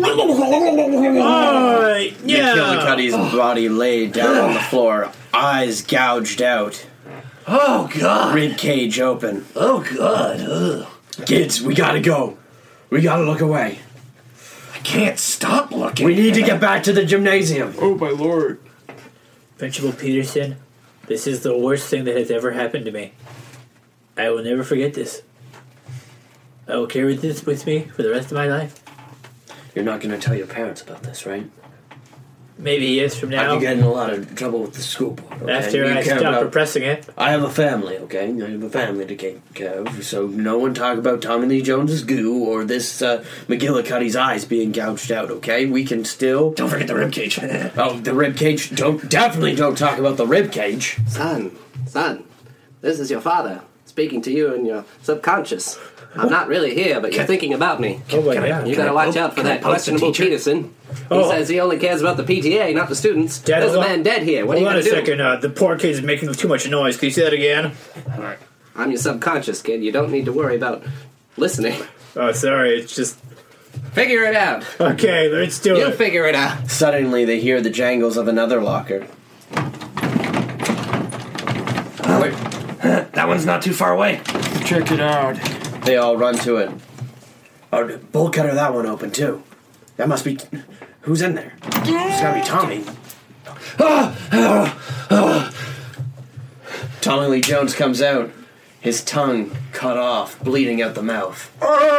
Oh, yeah. McGillicuddy's body laid down on the floor, eyes gouged out, Oh god! rib cage open. Oh god! Ugh. Kids, we gotta go. We gotta look away. I can't stop looking. We need to get back to the gymnasium. Oh my lord. Principal Peterson, this is the worst thing that has ever happened to me. I will never forget this. I will carry this with me for the rest of my life. You're not gonna tell your parents about this, right? Maybe years from I'd now, be getting in a lot of trouble with the school board. Okay? after You I care stop about- repressing it. I have a family, okay? I have a family to take care of, so no one talk about Tommy Lee Jones's goo or this uh, McGillicuddy's eyes being gouged out, okay? We can still... Don't forget the ribcage. Oh, the rib cage. Don't definitely don't talk about the rib cage. Son, son, this is your father speaking to you in your subconscious. I'm not really here, but you're thinking about me. Oh my Can I- god. You Can gotta I watch poke- out for can I that poke the questionable teacher? Peterson. He Oh. says he only cares about the P T A, not the students. Dad, There's a hold on. man dead here. What Hold are on you a gonna do? second. Uh, the poor kid's making too much noise. Can you say that again? I'm your subconscious kid. You don't need to worry about listening. Oh, sorry. It's just Figure it out. Okay, let's do You it. figure it out. Suddenly, they hear the jangles of another locker. Wait. That one's not too far away. Check it out. They all run to it. Oh, bolt cutter that one open too. That must be. Who's in there? It's gotta be Tommy. Tommy Lee Jones comes out, his tongue cut off, bleeding out the mouth.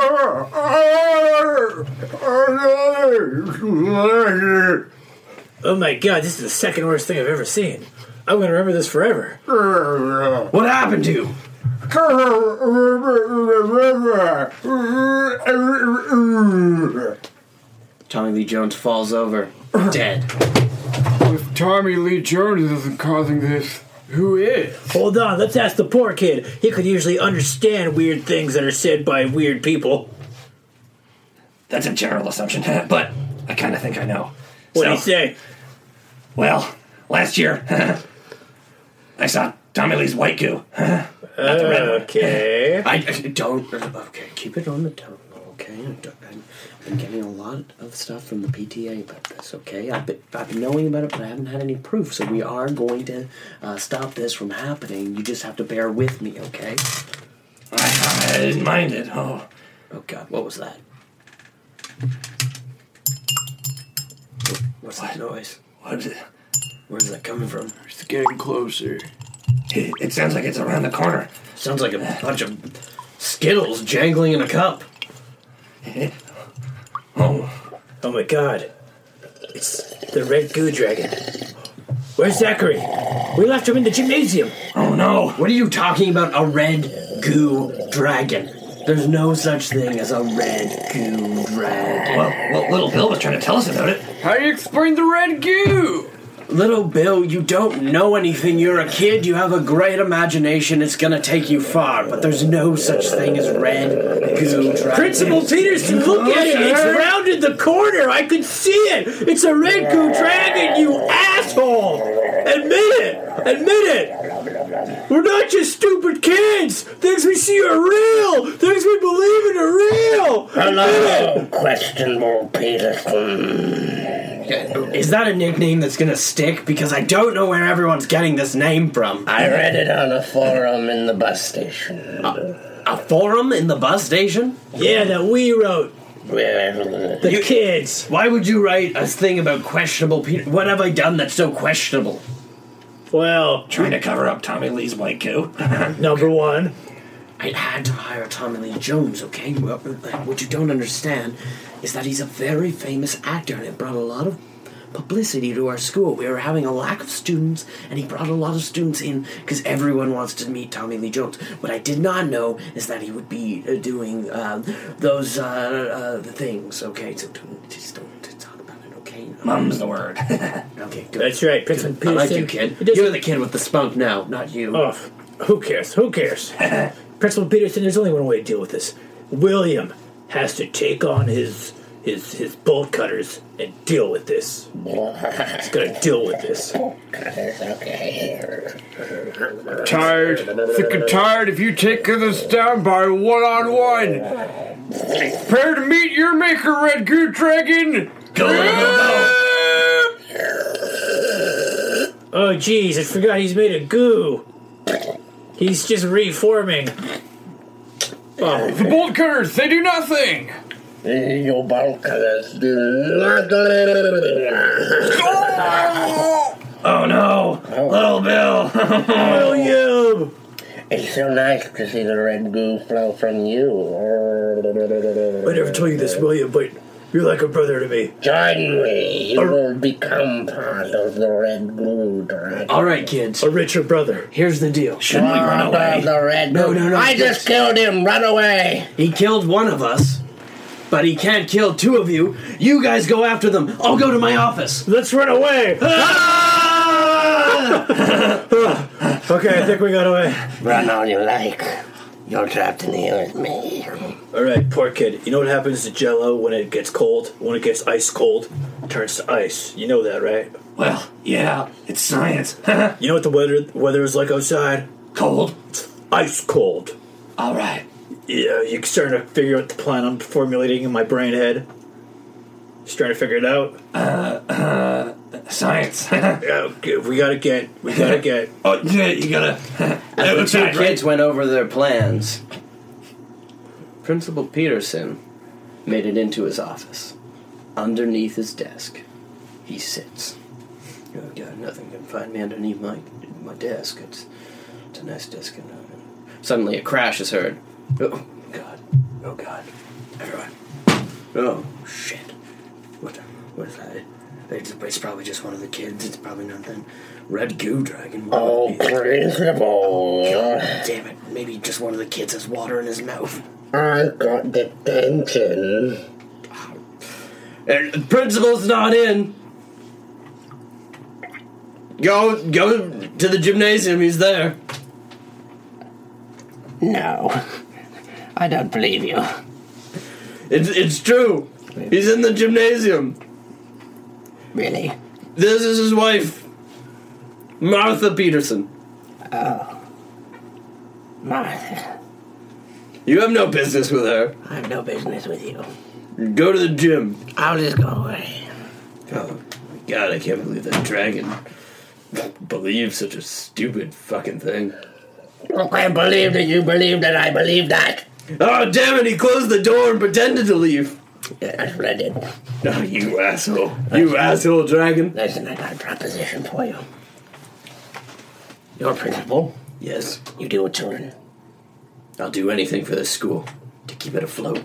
Oh my god, this is the second worst thing I've ever seen. I'm gonna remember this forever. What happened to you? Tommy Lee Jones falls over, dead. If Tommy Lee Jones isn't causing this, who is? Hold on, let's ask the poor kid. He could usually understand weird things that are said by weird people. That's a general assumption, but I kind of think I know. What do So, you say? Well, last year, I saw Tommy Lee's white goo. Not the red one. Okay. I, I don't. Okay, keep it on the down. Okay, I don't- I've been getting a lot of stuff from the P T A about this. Okay, I've been, I've been knowing about it, but I haven't had any proof. So we are going to uh, stop this from happening. You just have to bear with me, okay? I, I didn't mind it. Oh, Oh God, what was that? What's that noise? what is it? Where's that coming from? It's getting closer. It, it sounds like it's around the corner. Sounds like a bunch of Skittles jangling in a cup. Oh, Oh my god. It's the red goo dragon. Where's Zachary? We left him in the gymnasium. oh no. What are you talking about? A red goo dragon? There's no such thing as a red goo dragon. Well, well, little Bill was trying to tell us about it. How do you explain the red goo? Little Bill, you don't know anything. You're a kid. You have a great imagination. It's gonna take you far. But there's no such thing as red goo dragon. Principal Peterson, look at it! It's rounded the corner! I could see it! It's a red goo dragon, you asshole! Admit it! Admit it! We're not just stupid kids! Things we see are real! Things we believe in are real! Hello, questionable Peterson. Is that a nickname that's gonna stick? Because I don't know where everyone's getting this name from. I read it on a forum in the bus station. A forum in the bus station? Yeah, that we wrote. Well, The kids. Why would you write a thing about questionable Peter? What have I done that's so questionable? Well, Trying to cover up Tommy Lee's white goo. number one. I had to hire Tommy Lee Jones, okay? Well, what you don't understand is that he's a very famous actor, and it brought a lot of publicity to our school. We were having a lack of students, and he brought a lot of students in because everyone wants to meet Tommy Lee Jones. What I did not know is that he would be uh, doing uh, those uh, uh, things, okay? So don't, just don't talk about it, okay? Mum's the word. Okay, good. That's right, Principal I Peterson. like you, kid. It doesn't- You're the kid with the spunk now, not you. Oh, who cares? Who cares? Principal Peterson, there's only one way to deal with this. William has to take on his his his bolt cutters and deal with this. He's gonna deal with this. okay. Tired. Sick and tired if you take us down by one on one. Prepare to meet your maker, Red Goo Dragon. Go, go, go. Oh, jeez, I forgot he's made of goo. He's just reforming. Oh, The bolt cutters, they do nothing. Your bulk colors do not. Oh no. Little Bill. William! It's so nice to see the red goo flow from you. I never told you this, William, but you're like a brother to me. Join me. You will become part of the red goo dragon. All right, kids. A richer brother. Here's the deal. Shouldn't we run Part away? of the red No, goo. no, no, I kids. just killed him. Run away. He killed one of us, but he can't kill two of you. You guys go after them. I'll go to my office. Let's run away! Okay, I think we got away. Run all you like. You're trapped in here with me. Alright, poor kid. You know what happens to Jell-O when it gets cold? When it gets ice cold? It turns to ice. You know that, right? Well, yeah, it's science. You know what the weather weather is like outside? Cold. Ice cold. All right. Yeah, you're starting to figure out the plan I'm formulating in my brain head. Just trying to figure it out. Uh, uh, science. Yeah, okay, we gotta get. We gotta get. Oh, yeah, you gotta. As the two kids went over their plans, Principal Peterson made it into his office. Underneath his desk, he sits. Oh God, nothing can find me underneath my my desk. It's it's a nice desk. And, uh, suddenly, a crash is heard. Oh God! Oh God! Everyone! Oh shit! What? What is that? It's, it's probably just one of the kids. It's probably nothing. Red goo dragon. Oh, Principal. God damn it! Maybe just one of the kids has water in his mouth. I got detention. And the principal's not in. Go, go to the gymnasium. He's there. No, I don't believe you. It's it's true. He's in the gymnasium. Really? This is his wife, Martha Peterson. Oh. Martha. You have no business with her. I have no business with you. Go to the gym. I'll just go away. Oh, my God, I can't believe that dragon believes such a stupid fucking thing. I can't believe that you believe that I believe that. Oh, damn it, he closed the door and pretended to leave. Yeah, that's what I did. Oh, you asshole. You asshole dragon. Listen, I got a proposition for you. You're principal. Yes. You deal with children. I'll do anything for this school to keep it afloat.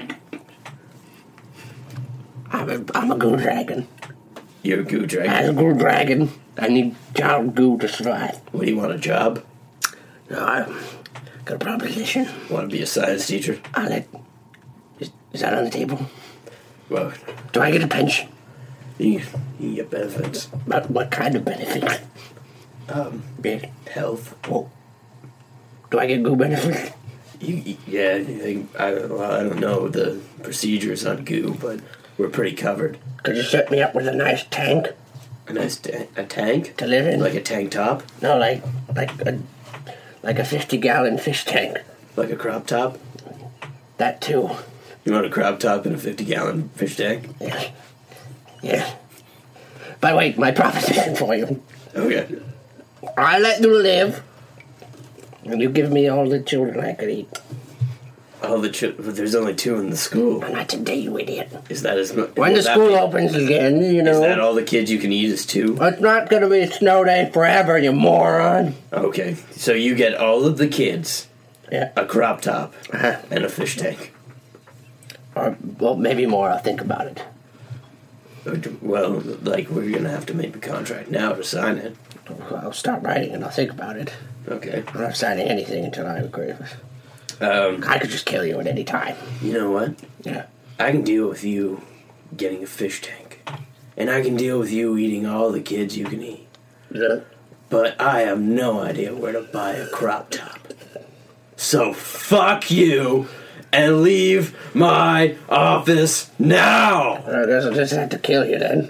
I'm a, I'm a goo dragon. You're a goo dragon? As a goo dragon, I need child goo to survive. What, do you want a job? No, I got a proposition. Want to be a science teacher? I'll let... Is, is that on the table? Well... Do I get a pension? You, you get benefits. But what kind of benefits? Um, Big. Health. Oh. Do I get goo benefits? You, yeah, you think, I, well, I don't know the procedures on goo, but we're pretty covered. Could you set me up with a nice tank? A nice ta- a tank? To live in? Like a tank top? No, like like a like a fifty gallon fish tank. Like a crop top? That too. You want a crop top and a fifty gallon fish tank? Yeah. Yeah. But wait, my proposition for you. Okay. I let you live, and you give me all the children I could eat. All the ch- but there's only two in the school. Not today, you idiot. Is that as much? When the school be, opens again, you know. Is that all the kids you can eat is two? It's not going to be a snow day forever, you moron. Okay, so you get all of the kids, yeah, a crop top, uh-huh. and a fish tank. Or, well, maybe more. I'll think about it. Well, like, we're going to have to make the contract now to sign it. I'll start writing and I'll think about it. Okay. I'm not signing anything until I agree with it. Um, I could just kill you at any time. You know what? Yeah. I can deal with you getting a fish tank. And I can deal with you eating all the kids you can eat. Yeah. But I have no idea where to buy a crop top. So fuck you and leave my office now! I guess I'll just have to kill you then.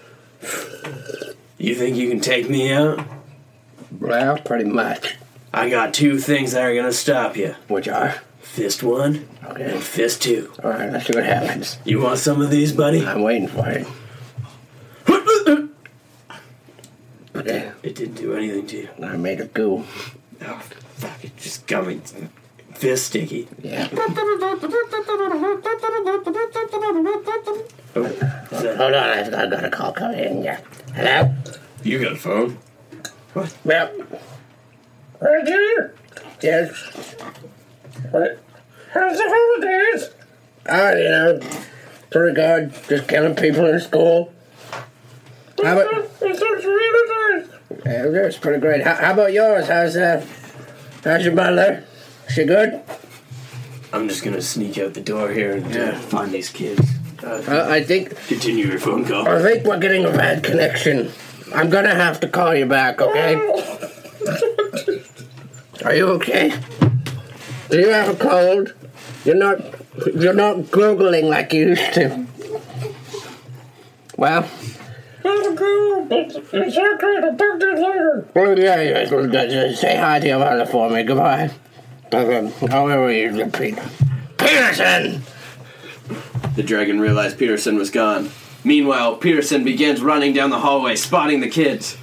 You think you can take me out? Well, pretty much. I got two things that are gonna stop you. Which are? Fist one okay. and fist two. Alright, let's see what happens. You want some of these, buddy? I'm waiting for it. Okay. It didn't do anything to you. I made a goo. Oh, fuck, it just got me fist sticky. Yeah. Oh, hold on, I've got, I've got a call coming in. Yeah. Hello? You got a phone? What? Well, right here. Yes. What? How's the holidays? Oh, you know, pretty good. Just killing people in school. How about? Yeah, that's pretty great. How, how about yours? How's uh, how's your mother? She good? I'm just gonna sneak out the door here and uh, find these kids. Uh, Uh, I think continue your phone call. I think we're getting a bad connection. I'm gonna have to call you back, okay? Are you okay? Do you have a cold? You're not you're not googling like you used to. Well. It's okay to talk to you later. Well, yeah, yeah. Say hi to your mother for me. Goodbye. However you repeat. Peterson! The dragon realized Peterson was gone. Meanwhile, Peterson begins running down the hallway, spotting the kids.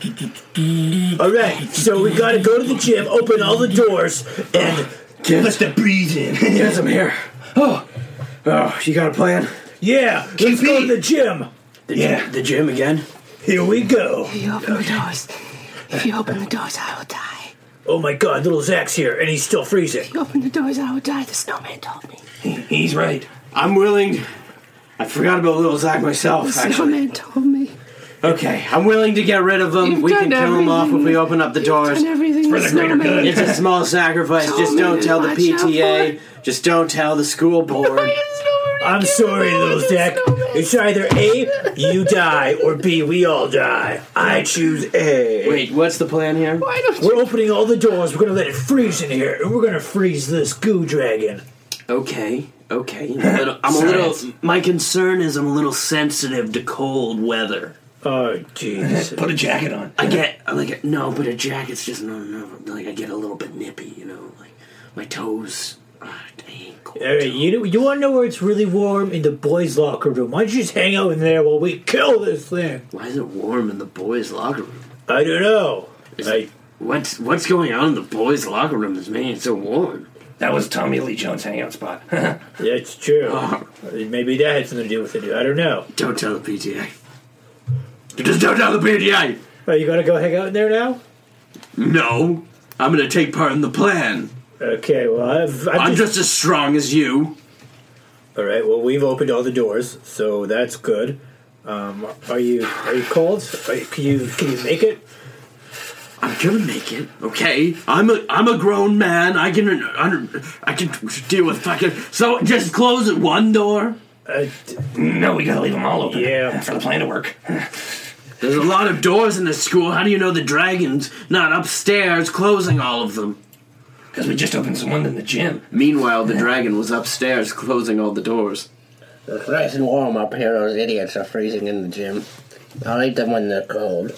Alright, so we gotta go to the gym, open all the doors, and Let the breeze in. Kids, I'm here. Oh, oh, you got a plan? yeah, let's go to the gym. The Yeah. gym, the gym again? Here we go. If you open the doors, if you open the doors, I will die. Oh my god, little Zach's here, and he's still freezing. If you open the doors, I will die. The snowman told me. He's right. I'm willing. I forgot about little Zach The myself, actually. snowman told me. Okay, I'm willing to get rid of him. You've we can done kill him off if everything. we open up the You've doors. done everything For the the greater snowman good. It's a small sacrifice. Told Just me don't to tell the watch P out T A. for. Just don't tell the school board. I'm sorry, little Zach. It's either A, you die, or B, we all die. I choose A. Wait, what's the plan here? Why don't We're opening all the doors, we're gonna let it freeze in here, and we're gonna freeze this goo dragon. Okay, okay. I'm a little, I'm a little. My concern is I'm a little sensitive to cold weather. Oh, jeez. Put a jacket on. I get I like it. No, but a jacket's just not enough. Like I get a little bit nippy, you know. Like my toes. Ah, dang, cold. Alright, you, you wanna know where it's really warm? In the boys' locker room. Why don't you just hang out in there while we kill this thing? Why is it warm in the boys' locker room? I don't know. I, What's what's going on in the boys' locker room is making it so warm? That was Tommy Lee Jones' hangout spot. that's true. Oh. Maybe that had something to do with it. I don't know. Don't tell the P T A. Just don't tell the P T A. Oh, you gotta go hang out in there now? No, I'm gonna take part in the plan. Okay, well, I've, I've I'm just as strong as you. All right. Well, we've opened all the doors, so that's good. Um, are you are you cold? Are you, can you can you make it? I'm gonna make it, okay? I'm a I'm a grown man. I can I can deal with fucking. So just close it one door. Uh, No, we gotta leave them all open. Yeah. For the plan to work. There's a lot of doors in this school. How do you know the dragon's not upstairs closing all of them? Because we just opened some one in the gym. Meanwhile, the dragon was upstairs closing all the doors. It's nice and warm up here. Those idiots are freezing in the gym. I'll eat them when they're cold.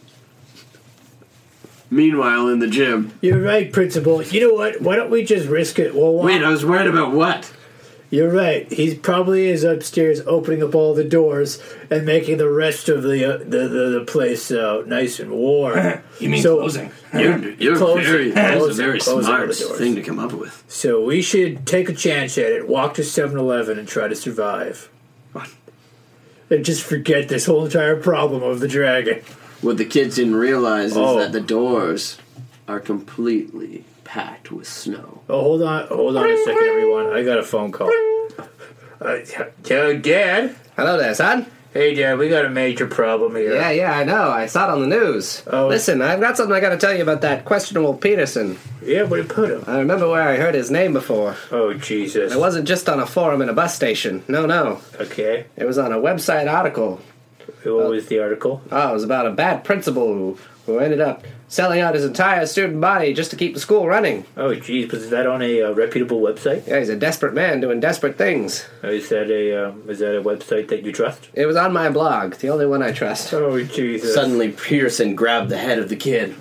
Meanwhile, in the gym. you're right, Principal. You know what? Why don't we just risk it? Well, why- Wait, I was worried about what? You're right. He probably is upstairs opening up all the doors and making the rest of the uh, the, the the place uh, nice and warm. You mean So- closing? You're, you're Closing, very, that's a closing, very closing smart the doors. thing to come up with. So we should take a chance at it. Walk to seven eleven and try to survive. What? And just forget this whole entire problem of the dragon. What the kids didn't realize is Oh. that the doors are completely packed with snow. Oh, hold on, hold on a second, everyone. I got a phone call. Uh, yeah, Dad. Hello there, son. Hey, Dad. We got a major problem here. Yeah, yeah, I know. I saw it on the news. Oh. Listen, I've got something I got to tell you about that questionable Peterson. Yeah, where did put him? I remember where I heard his name before. Oh, Jesus. It wasn't just on a forum in a bus station. No, no. Okay. It was on a website article. What was the article? Oh, it was about a bad principal who, who ended up selling out his entire student body just to keep the school running. Oh, geez. Was that on a uh, reputable website? Yeah, he's a desperate man doing desperate things. Oh, is that a um, is that a website that you trust? It was on my blog, the only one I trust. Oh, Jesus. Suddenly, Peterson grabbed the head of the kid.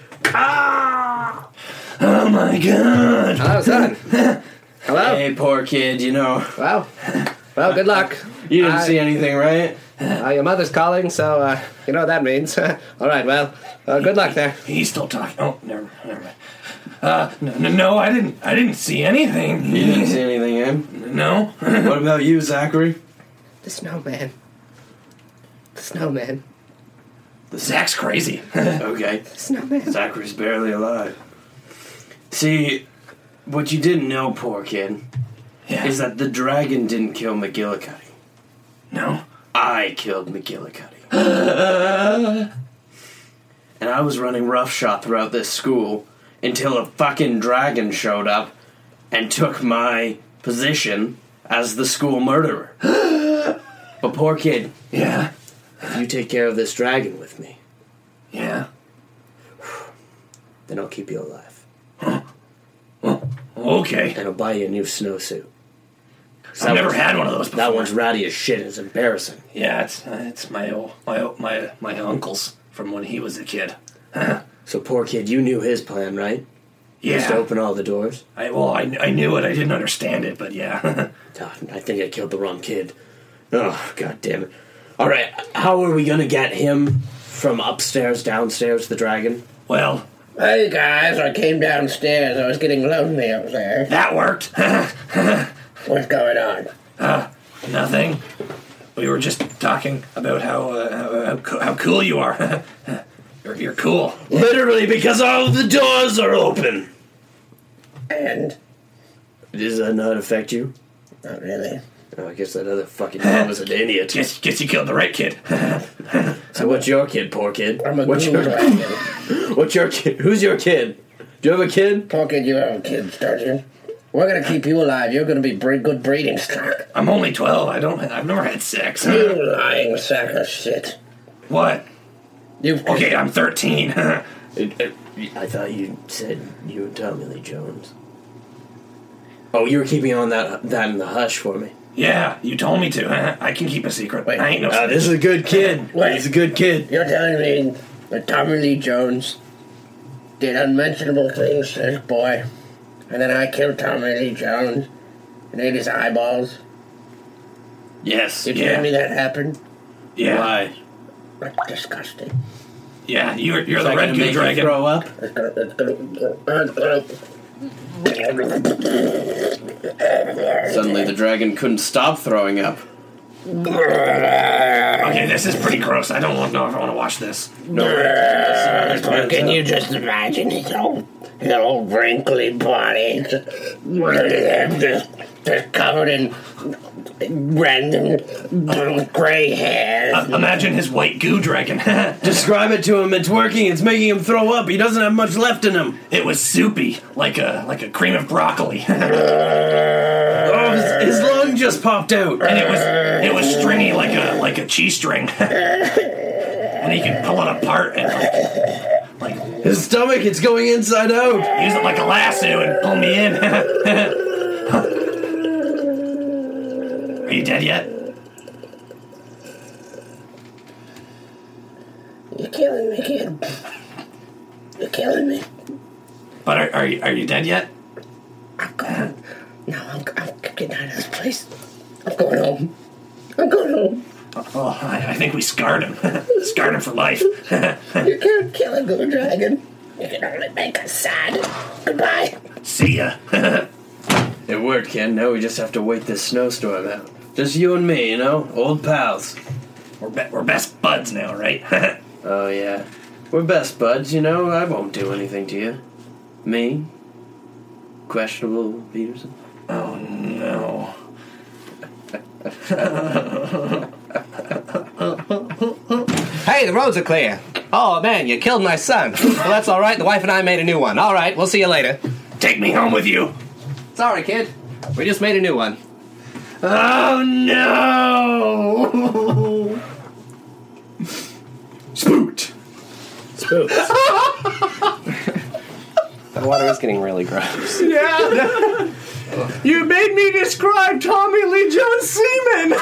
Oh my god! Hello, son. Hello? Hey, poor kid, you know. Well, well, good luck. You didn't I- see anything, right? Uh, your mother's calling, so uh, you know what that means. All right, well, uh, good luck there. He's still talking. Oh, never, never mind. Uh, no, no, no, I didn't. I didn't see anything. You didn't see anything, eh? No. What about you, Zachary? The snowman. The snowman. Zach's crazy. Okay. The snowman. Zachary's barely alive. See, what you didn't know, poor kid, Yeah. is that the dragon didn't kill McGillicuddy. No. I killed McGillicuddy. And I was running roughshod throughout this school until a fucking dragon showed up and took my position as the school murderer. But poor kid, Yeah. if you take care of this dragon with me, Yeah. then I'll keep you alive. Okay. And I'll buy you a new snowsuit. I've never had one of those before. That one's ratty as shit. It's embarrassing. Yeah, it's uh, it's my old, my old, my my uncle's from when he was a kid. So poor kid, you knew his plan, right? Just to Yeah. open all the doors. I well, I, I knew it. I didn't understand it, but yeah. God, I think I killed the wrong kid. Oh, god damn it. All right, how are we gonna get him from upstairs downstairs, the dragon? Well, Hey guys, I came downstairs. I was getting lonely up there. that worked. What's going on? Uh, nothing. We were just talking about how uh, how, how, co- how cool you are. you're, you're cool. Literally, because all the doors are open. And? Does that not affect you? Not really. Oh, I guess that other fucking dog was an idiot. Guess, guess you killed the right kid. So what's your kid, poor kid? I'm a what's ghoul your dragon. What's your kid? Who's your kid? Do you have a kid? Poor kid, you have kids, don't you? We're gonna keep you alive. You're gonna be bre- good breeding stock. I'm only twelve. I don't. I've never had sex. You lying sack of shit. What? You Okay, I'm thirteen. It- it- I thought you said you and Tommy Lee Jones. Oh, you were keeping on that that in the hush for me. Yeah, you told me to. I can keep a secret. Wait. I ain't no. Uh, this is a good kid. Wait. He's a good kid. You're telling me that Tommy Lee Jones did unmentionable things to this boy, and then I killed Tommy Lee Jones and ate his eyeballs? Yes. You yeah. telling me that happened? Yeah. Why? That's disgusting. Yeah. You're you're Is the that red gonna goo make you dragon. throw up? It's gonna, it's gonna, Suddenly the dragon couldn't stop throwing up. Okay, this is pretty gross. I don't want, know if I want to watch this. Can you just imagine his old, his old wrinkly body, just, just, just covered in random gray hairs? Uh, imagine his white goo dragon. Describe it to him. It's working. It's making him throw up. He doesn't have much left in him. It was soupy, like a like a cream of broccoli, Oh, his, his lung just popped out. and it was it was stringy like a like a cheese string. And he can pull it apart and like, like His stomach, it's going inside out. use it like a lasso and pull me in. Are you dead yet? You're killing me, kid. You're killing me. But are are you, are you dead yet? I'm going. No, I'm, I'm getting out of this place. I'm going home. I'm going home. Oh, I, I think we scarred him. Scarred him for life. You can't kill a good dragon. You can only make us sad. Goodbye. See ya. It worked, Ken. Now we just have to wait this snowstorm out. Just you and me, you know? Old pals. We're be- we're best buds now, right? Oh, yeah. We're best buds, you know? I won't do anything to you. Me? Questionable Peterson? Oh no. Hey, the roads are clear. Oh, man, you killed my son. Well, that's all right. The wife and I made a new one. All right, we'll see you later. Take me home with you. Sorry, kid. We just made a new one. Oh no! Spooked. Spooks. The water is getting really gross. Yeah. You made me describe Tommy Lee Jones semen.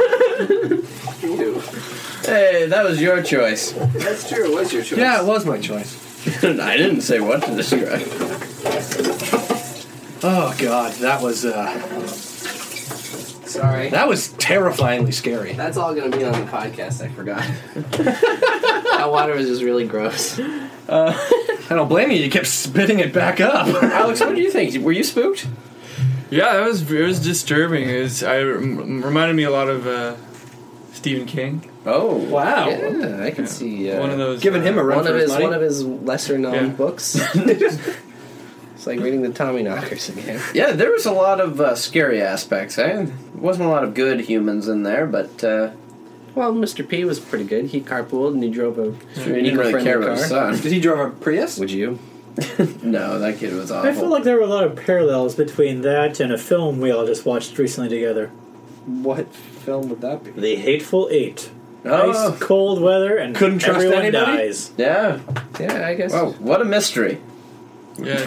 Hey, that was your choice. That's true. It was your choice. Yeah, it was my choice. I didn't say what to describe. Oh god, that was uh Sorry. that was terrifyingly scary. That's all going to be on the podcast. I forgot. That water was just really gross. I don't blame you, you kept spitting it back up. Alex, what do you think? Were you spooked? Yeah, it was it was disturbing. It was, I rem- reminded me a lot of uh, Stephen King. Oh, Wow. Yeah, I can see uh, One of those. Giving him a run one for of his his money. one of his lesser known Yeah. books. It's like reading the Tommyknockers again. yeah. There was a lot of uh, scary aspects. Eh? There wasn't a lot of good humans in there, but uh, Well, Mister P was pretty good. He carpooled and he drove a he didn't really care about his car. son. Did he drive a Prius? Would you? No, that kid was awful. I feel like there were a lot of parallels between that and a film we all just watched recently together. What film would that be? The Hateful Eight. Oh. Ice, cold weather, and Couldn't trust everyone anybody? dies. Yeah. Yeah, I guess. Wow, what a mystery. Yeah.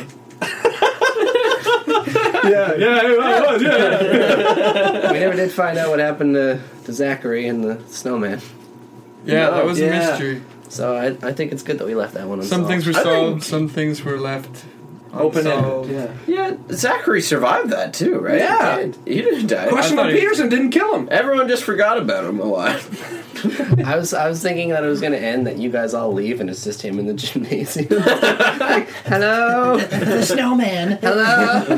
Yeah, yeah, it was, yeah. We never did find out what happened to, to Zachary and the snowman. Yeah, No, that was yeah. a mystery. So I, I think it's good that we left that one unsolved. Some things were I solved, think- some things were left Open So- ended. Yeah, Zachary survived that too, right? Yeah. He, did. He didn't die. Question I of thought he- Peterson didn't kill him. Everyone just forgot about him a lot. I was I was thinking that it was going to end that you guys all leave and it's just him in the gymnasium. Like, hello, The snowman. hello.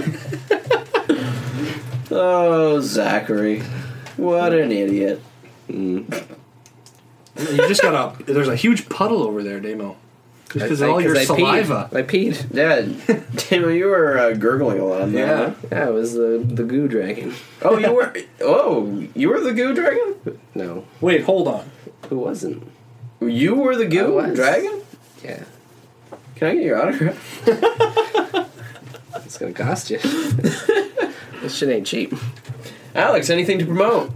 Oh, Zachary. What an idiot. You just got a. There's a huge puddle over there, Damo. Just because of all your I saliva. Peed. I peed. Yeah, Tim, you were uh, gurgling a lot. Yeah. Yeah. Yeah, it was the the goo dragon. Oh, you were. Oh, you were the goo dragon. No, Wait, hold on. who wasn't? You were the I goo was. dragon. Yeah, Can I get your autograph? it's gonna cost you. This shit ain't cheap. Alex, anything to promote?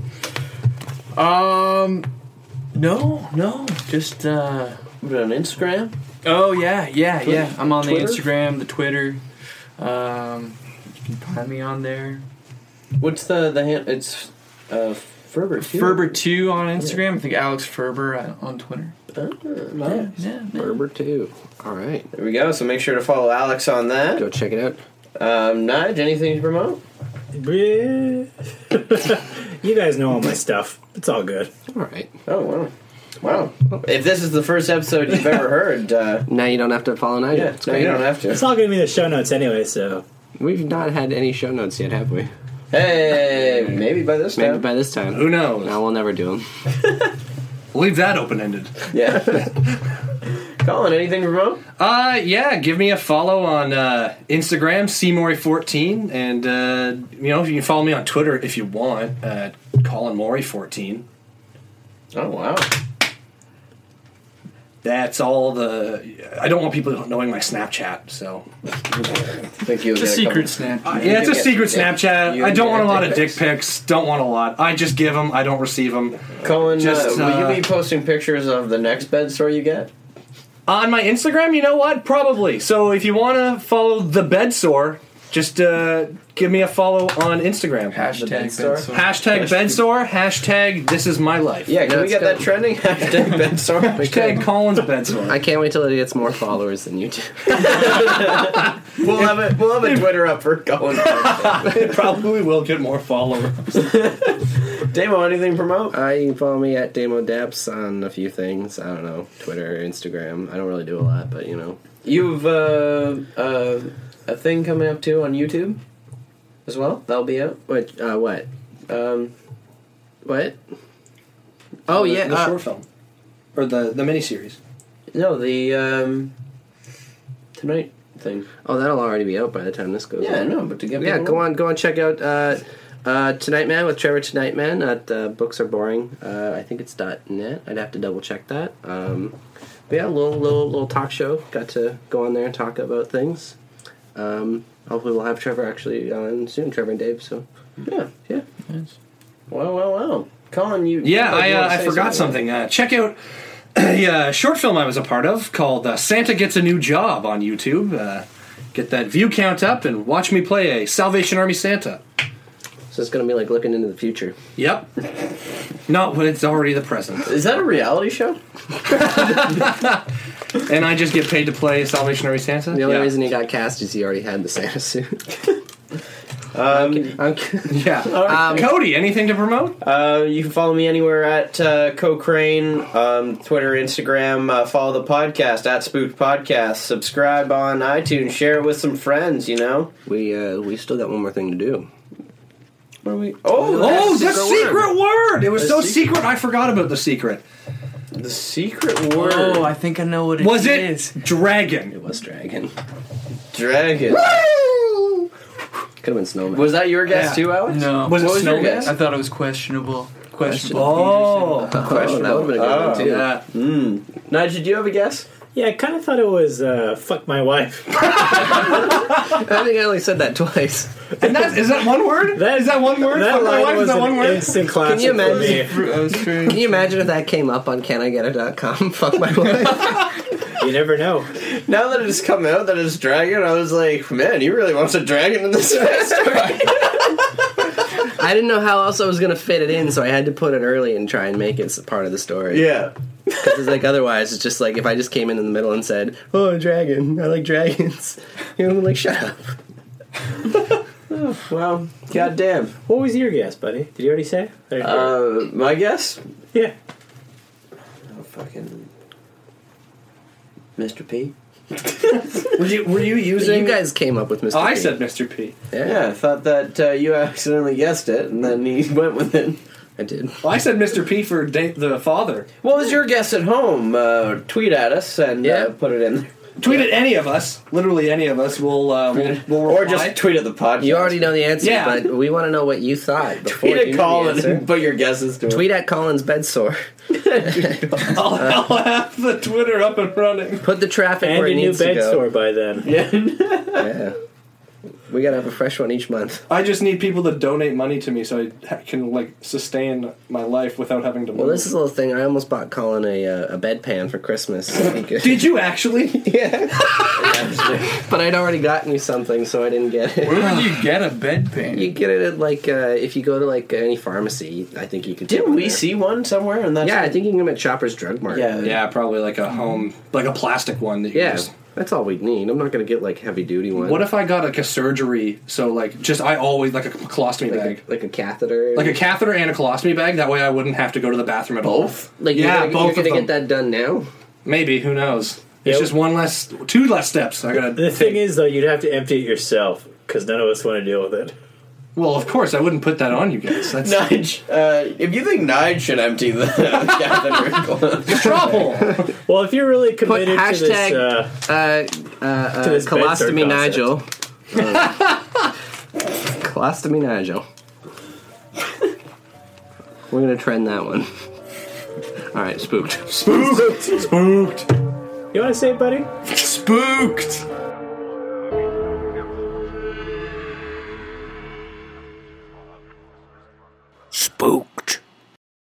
Um, no, no, just uh. Put it on Instagram. Oh yeah, yeah, Twitter? yeah. I'm on Twitter? the Instagram, the Twitter. Um, you can find me on there. What's the the hand? It's uh, Ferber too. Ferber two on Instagram. I think Alex Ferber uh, on Twitter. Oh, nice. Yeah, yeah. Berber too. All right, There we go. So make sure to follow Alex on that. go check it out. Um, Nige, anything to promote? Yeah. You guys know all my stuff. It's all good. All right. Oh wow, wow! If this is the first episode you've ever heard, uh, Now you don't have to follow Nigel. yeah, It's no, great. you don't have It's to. all going to be in the show notes anyway, so. We've not had any show notes yet, have we? Hey, maybe by this Maybe time. by this time. Who knows? No, we'll never do them. Leave that open ended. Yeah. Colin, anything to promote? Uh, yeah, give me a follow on uh, Instagram, C Maury fourteen, and uh, you know you can follow me on Twitter if you want, uh, Colin Maury fourteen. Oh wow. That's all the. I don't want people knowing my Snapchat, so Think you'll It's a get secret couple- snap. Uh, yeah, it's a get- secret yeah. Snapchat. You I don't get want a lot dick of dick pics. pics. Don't want a lot. I just give them. I don't receive them. Colin, Just, uh, will uh, you be posting pictures of the next bed store you get? On my Instagram, you know what? Probably. So if you want to follow the bed sore, just uh, give me a follow on Instagram. Hashtag bed store? bed store. Hashtag bed sore. Hashtag this is my life. Yeah, can Yeah, we it's get that good. trending? Hashtag bed store. Hashtag Colin's bed sore. I can't wait till it gets more followers than you do. We'll have it. We'll have a Twitter up for Colin. It probably will get more followers. Damo, anything to promote? Uh, you can follow me at Damo Daps on a few things. I don't know, Twitter, Instagram. I don't really do a lot, but you know. You've uh, uh, a thing coming up too on YouTube as well. That'll be out. What? Uh, what? Um, What? Oh the, yeah, the uh, short film or the the miniseries. no, the um, tonight thing. oh that'll already be out by the time this goes. Yeah, on. no, but to get Yeah, people- go on, go on, check out uh, uh, Tonight Man with Trevor Tonight Man at uh, Books Are Boring. Uh, I think it's .net. I'd have to double check that. Um, but yeah, a little little little talk show. Got to go on there and talk about things. Um, hopefully, we'll have Trevor actually on soon. Trevor and Dave. So Yeah. yeah, Wow, wow, wow. Colin, you. Yeah, you I wanna uh, I say forgot something. Uh, check out a uh, short film I was a part of called uh, Santa Gets a New Job on YouTube. Uh, get that view count up and watch me play a Salvation Army Santa. so it's gonna be like looking into the future. Yep. Not when it's already the present. Is that a reality show? And I just get paid to play Salvation Army Santa? The only yeah. reason he got cast is he already had the Santa suit. Um, I'm, Yeah. um, Cody, anything to promote? Uh, you can follow me anywhere at uh, Cochrane, um, Twitter, Instagram. Uh, follow the podcast at Spooked Podcast. Subscribe on iTunes. Share it with some friends. You know. we uh, we still got one more thing to do. What are we? Oh, Oh, that's the secret word! It was The so secret- secret, I forgot about the secret. The secret word. Oh, I think I know what it Was it is. dragon? It was Dragon. Dragon. Could have been Snowman. Was that your guess Yeah. too, Alex? No. Was it What was your snowman? guess? I thought it was questionable. Questionable. Oh. Oh, that would have been a good one too. Yeah. Mm. Nige, did you have a guess? Yeah, I kind of thought it was uh, fuck my wife. I think I only said that twice. And that, is that one word? That- is that one word? That Fuck my line wife, was is that an one word? instant classic Can you for me. imagine? Can you imagine if that came up on can I get it dot com? Fuck my wife. You never know. Now that it's come out that it's dragon, I was like, man, he really wants a dragon in this story. I didn't know how else I was going to fit it in, so I had to put it early and try and make it part of the story. Yeah. Because like otherwise, it's just like if I just came in in the middle and said, "Oh, a dragon! I like dragons," you know, like shut up. Oh, well, goddamn. What was your guess, buddy? Did you already say? I didn't hear. Uh, my guess? Yeah. Oh, fucking Mister P. Were you were you using? You guys came up with Mister Oh, I P. said Mister P. Yeah, Yeah, I thought that uh, you accidentally guessed it, and then he went with it. I did. Well, I said Mister P for da- the father. What was your guess at home? Uh, tweet at us and Yeah. uh, put it in there. Tweet at any of us, literally any of us. We'll uh, we'll, we'll Or reply. just tweet at the podcast. You already know the answer, Yeah. but we want to know what you thought before tweet you at knew the Colin answer. and put your guesses to it. Tweet at Colin's bed sore. I'll, I'll have the Twitter up and running. Put the traffic And where a it new needs to bed go. store by then. Yeah. We gotta have a fresh one each month. I just need people to donate money to me so I ha- can like sustain my life without having to move. Well, this is a little thing. I almost bought Colin a uh, a bedpan for Christmas. Did you actually? Yeah. But I'd already gotten you something, so I didn't get it. Where would you get a bedpan? You get it at like uh, if you go to like any pharmacy. I think you could. get Didn't one we there. see one somewhere? And that's Yeah, I think you can get them at Shoppers Drug Mart. Yeah. Yeah, probably like a home, like a plastic one. That you Yeah, Just, that's all we need. I'm not gonna get like heavy duty one. what if I got like a surgery? So like, just I always like a colostomy like bag, a, like a catheter? like a catheter and a colostomy bag. That way, I wouldn't have to go to the bathroom at all. Both? Like yeah, you're gonna, both you're of gonna them. get that done now. Maybe, who knows? It's Yeah. just one less, two less steps. I gotta. The thing is, though, you'd have to empty it yourself because none of us want to deal with it. Well, of course, I wouldn't put that on you guys. That's Nige, uh, if you think Nige should empty the catheter, straw poll. Well, if you're really Put committed to this, hashtag uh, uh, uh, uh, to this bed colostomy sore Nigel. Colostomy Nigel. We're gonna trend that one. All right, spooked. Spooked. Spooked. you want to say it, buddy? Spooked!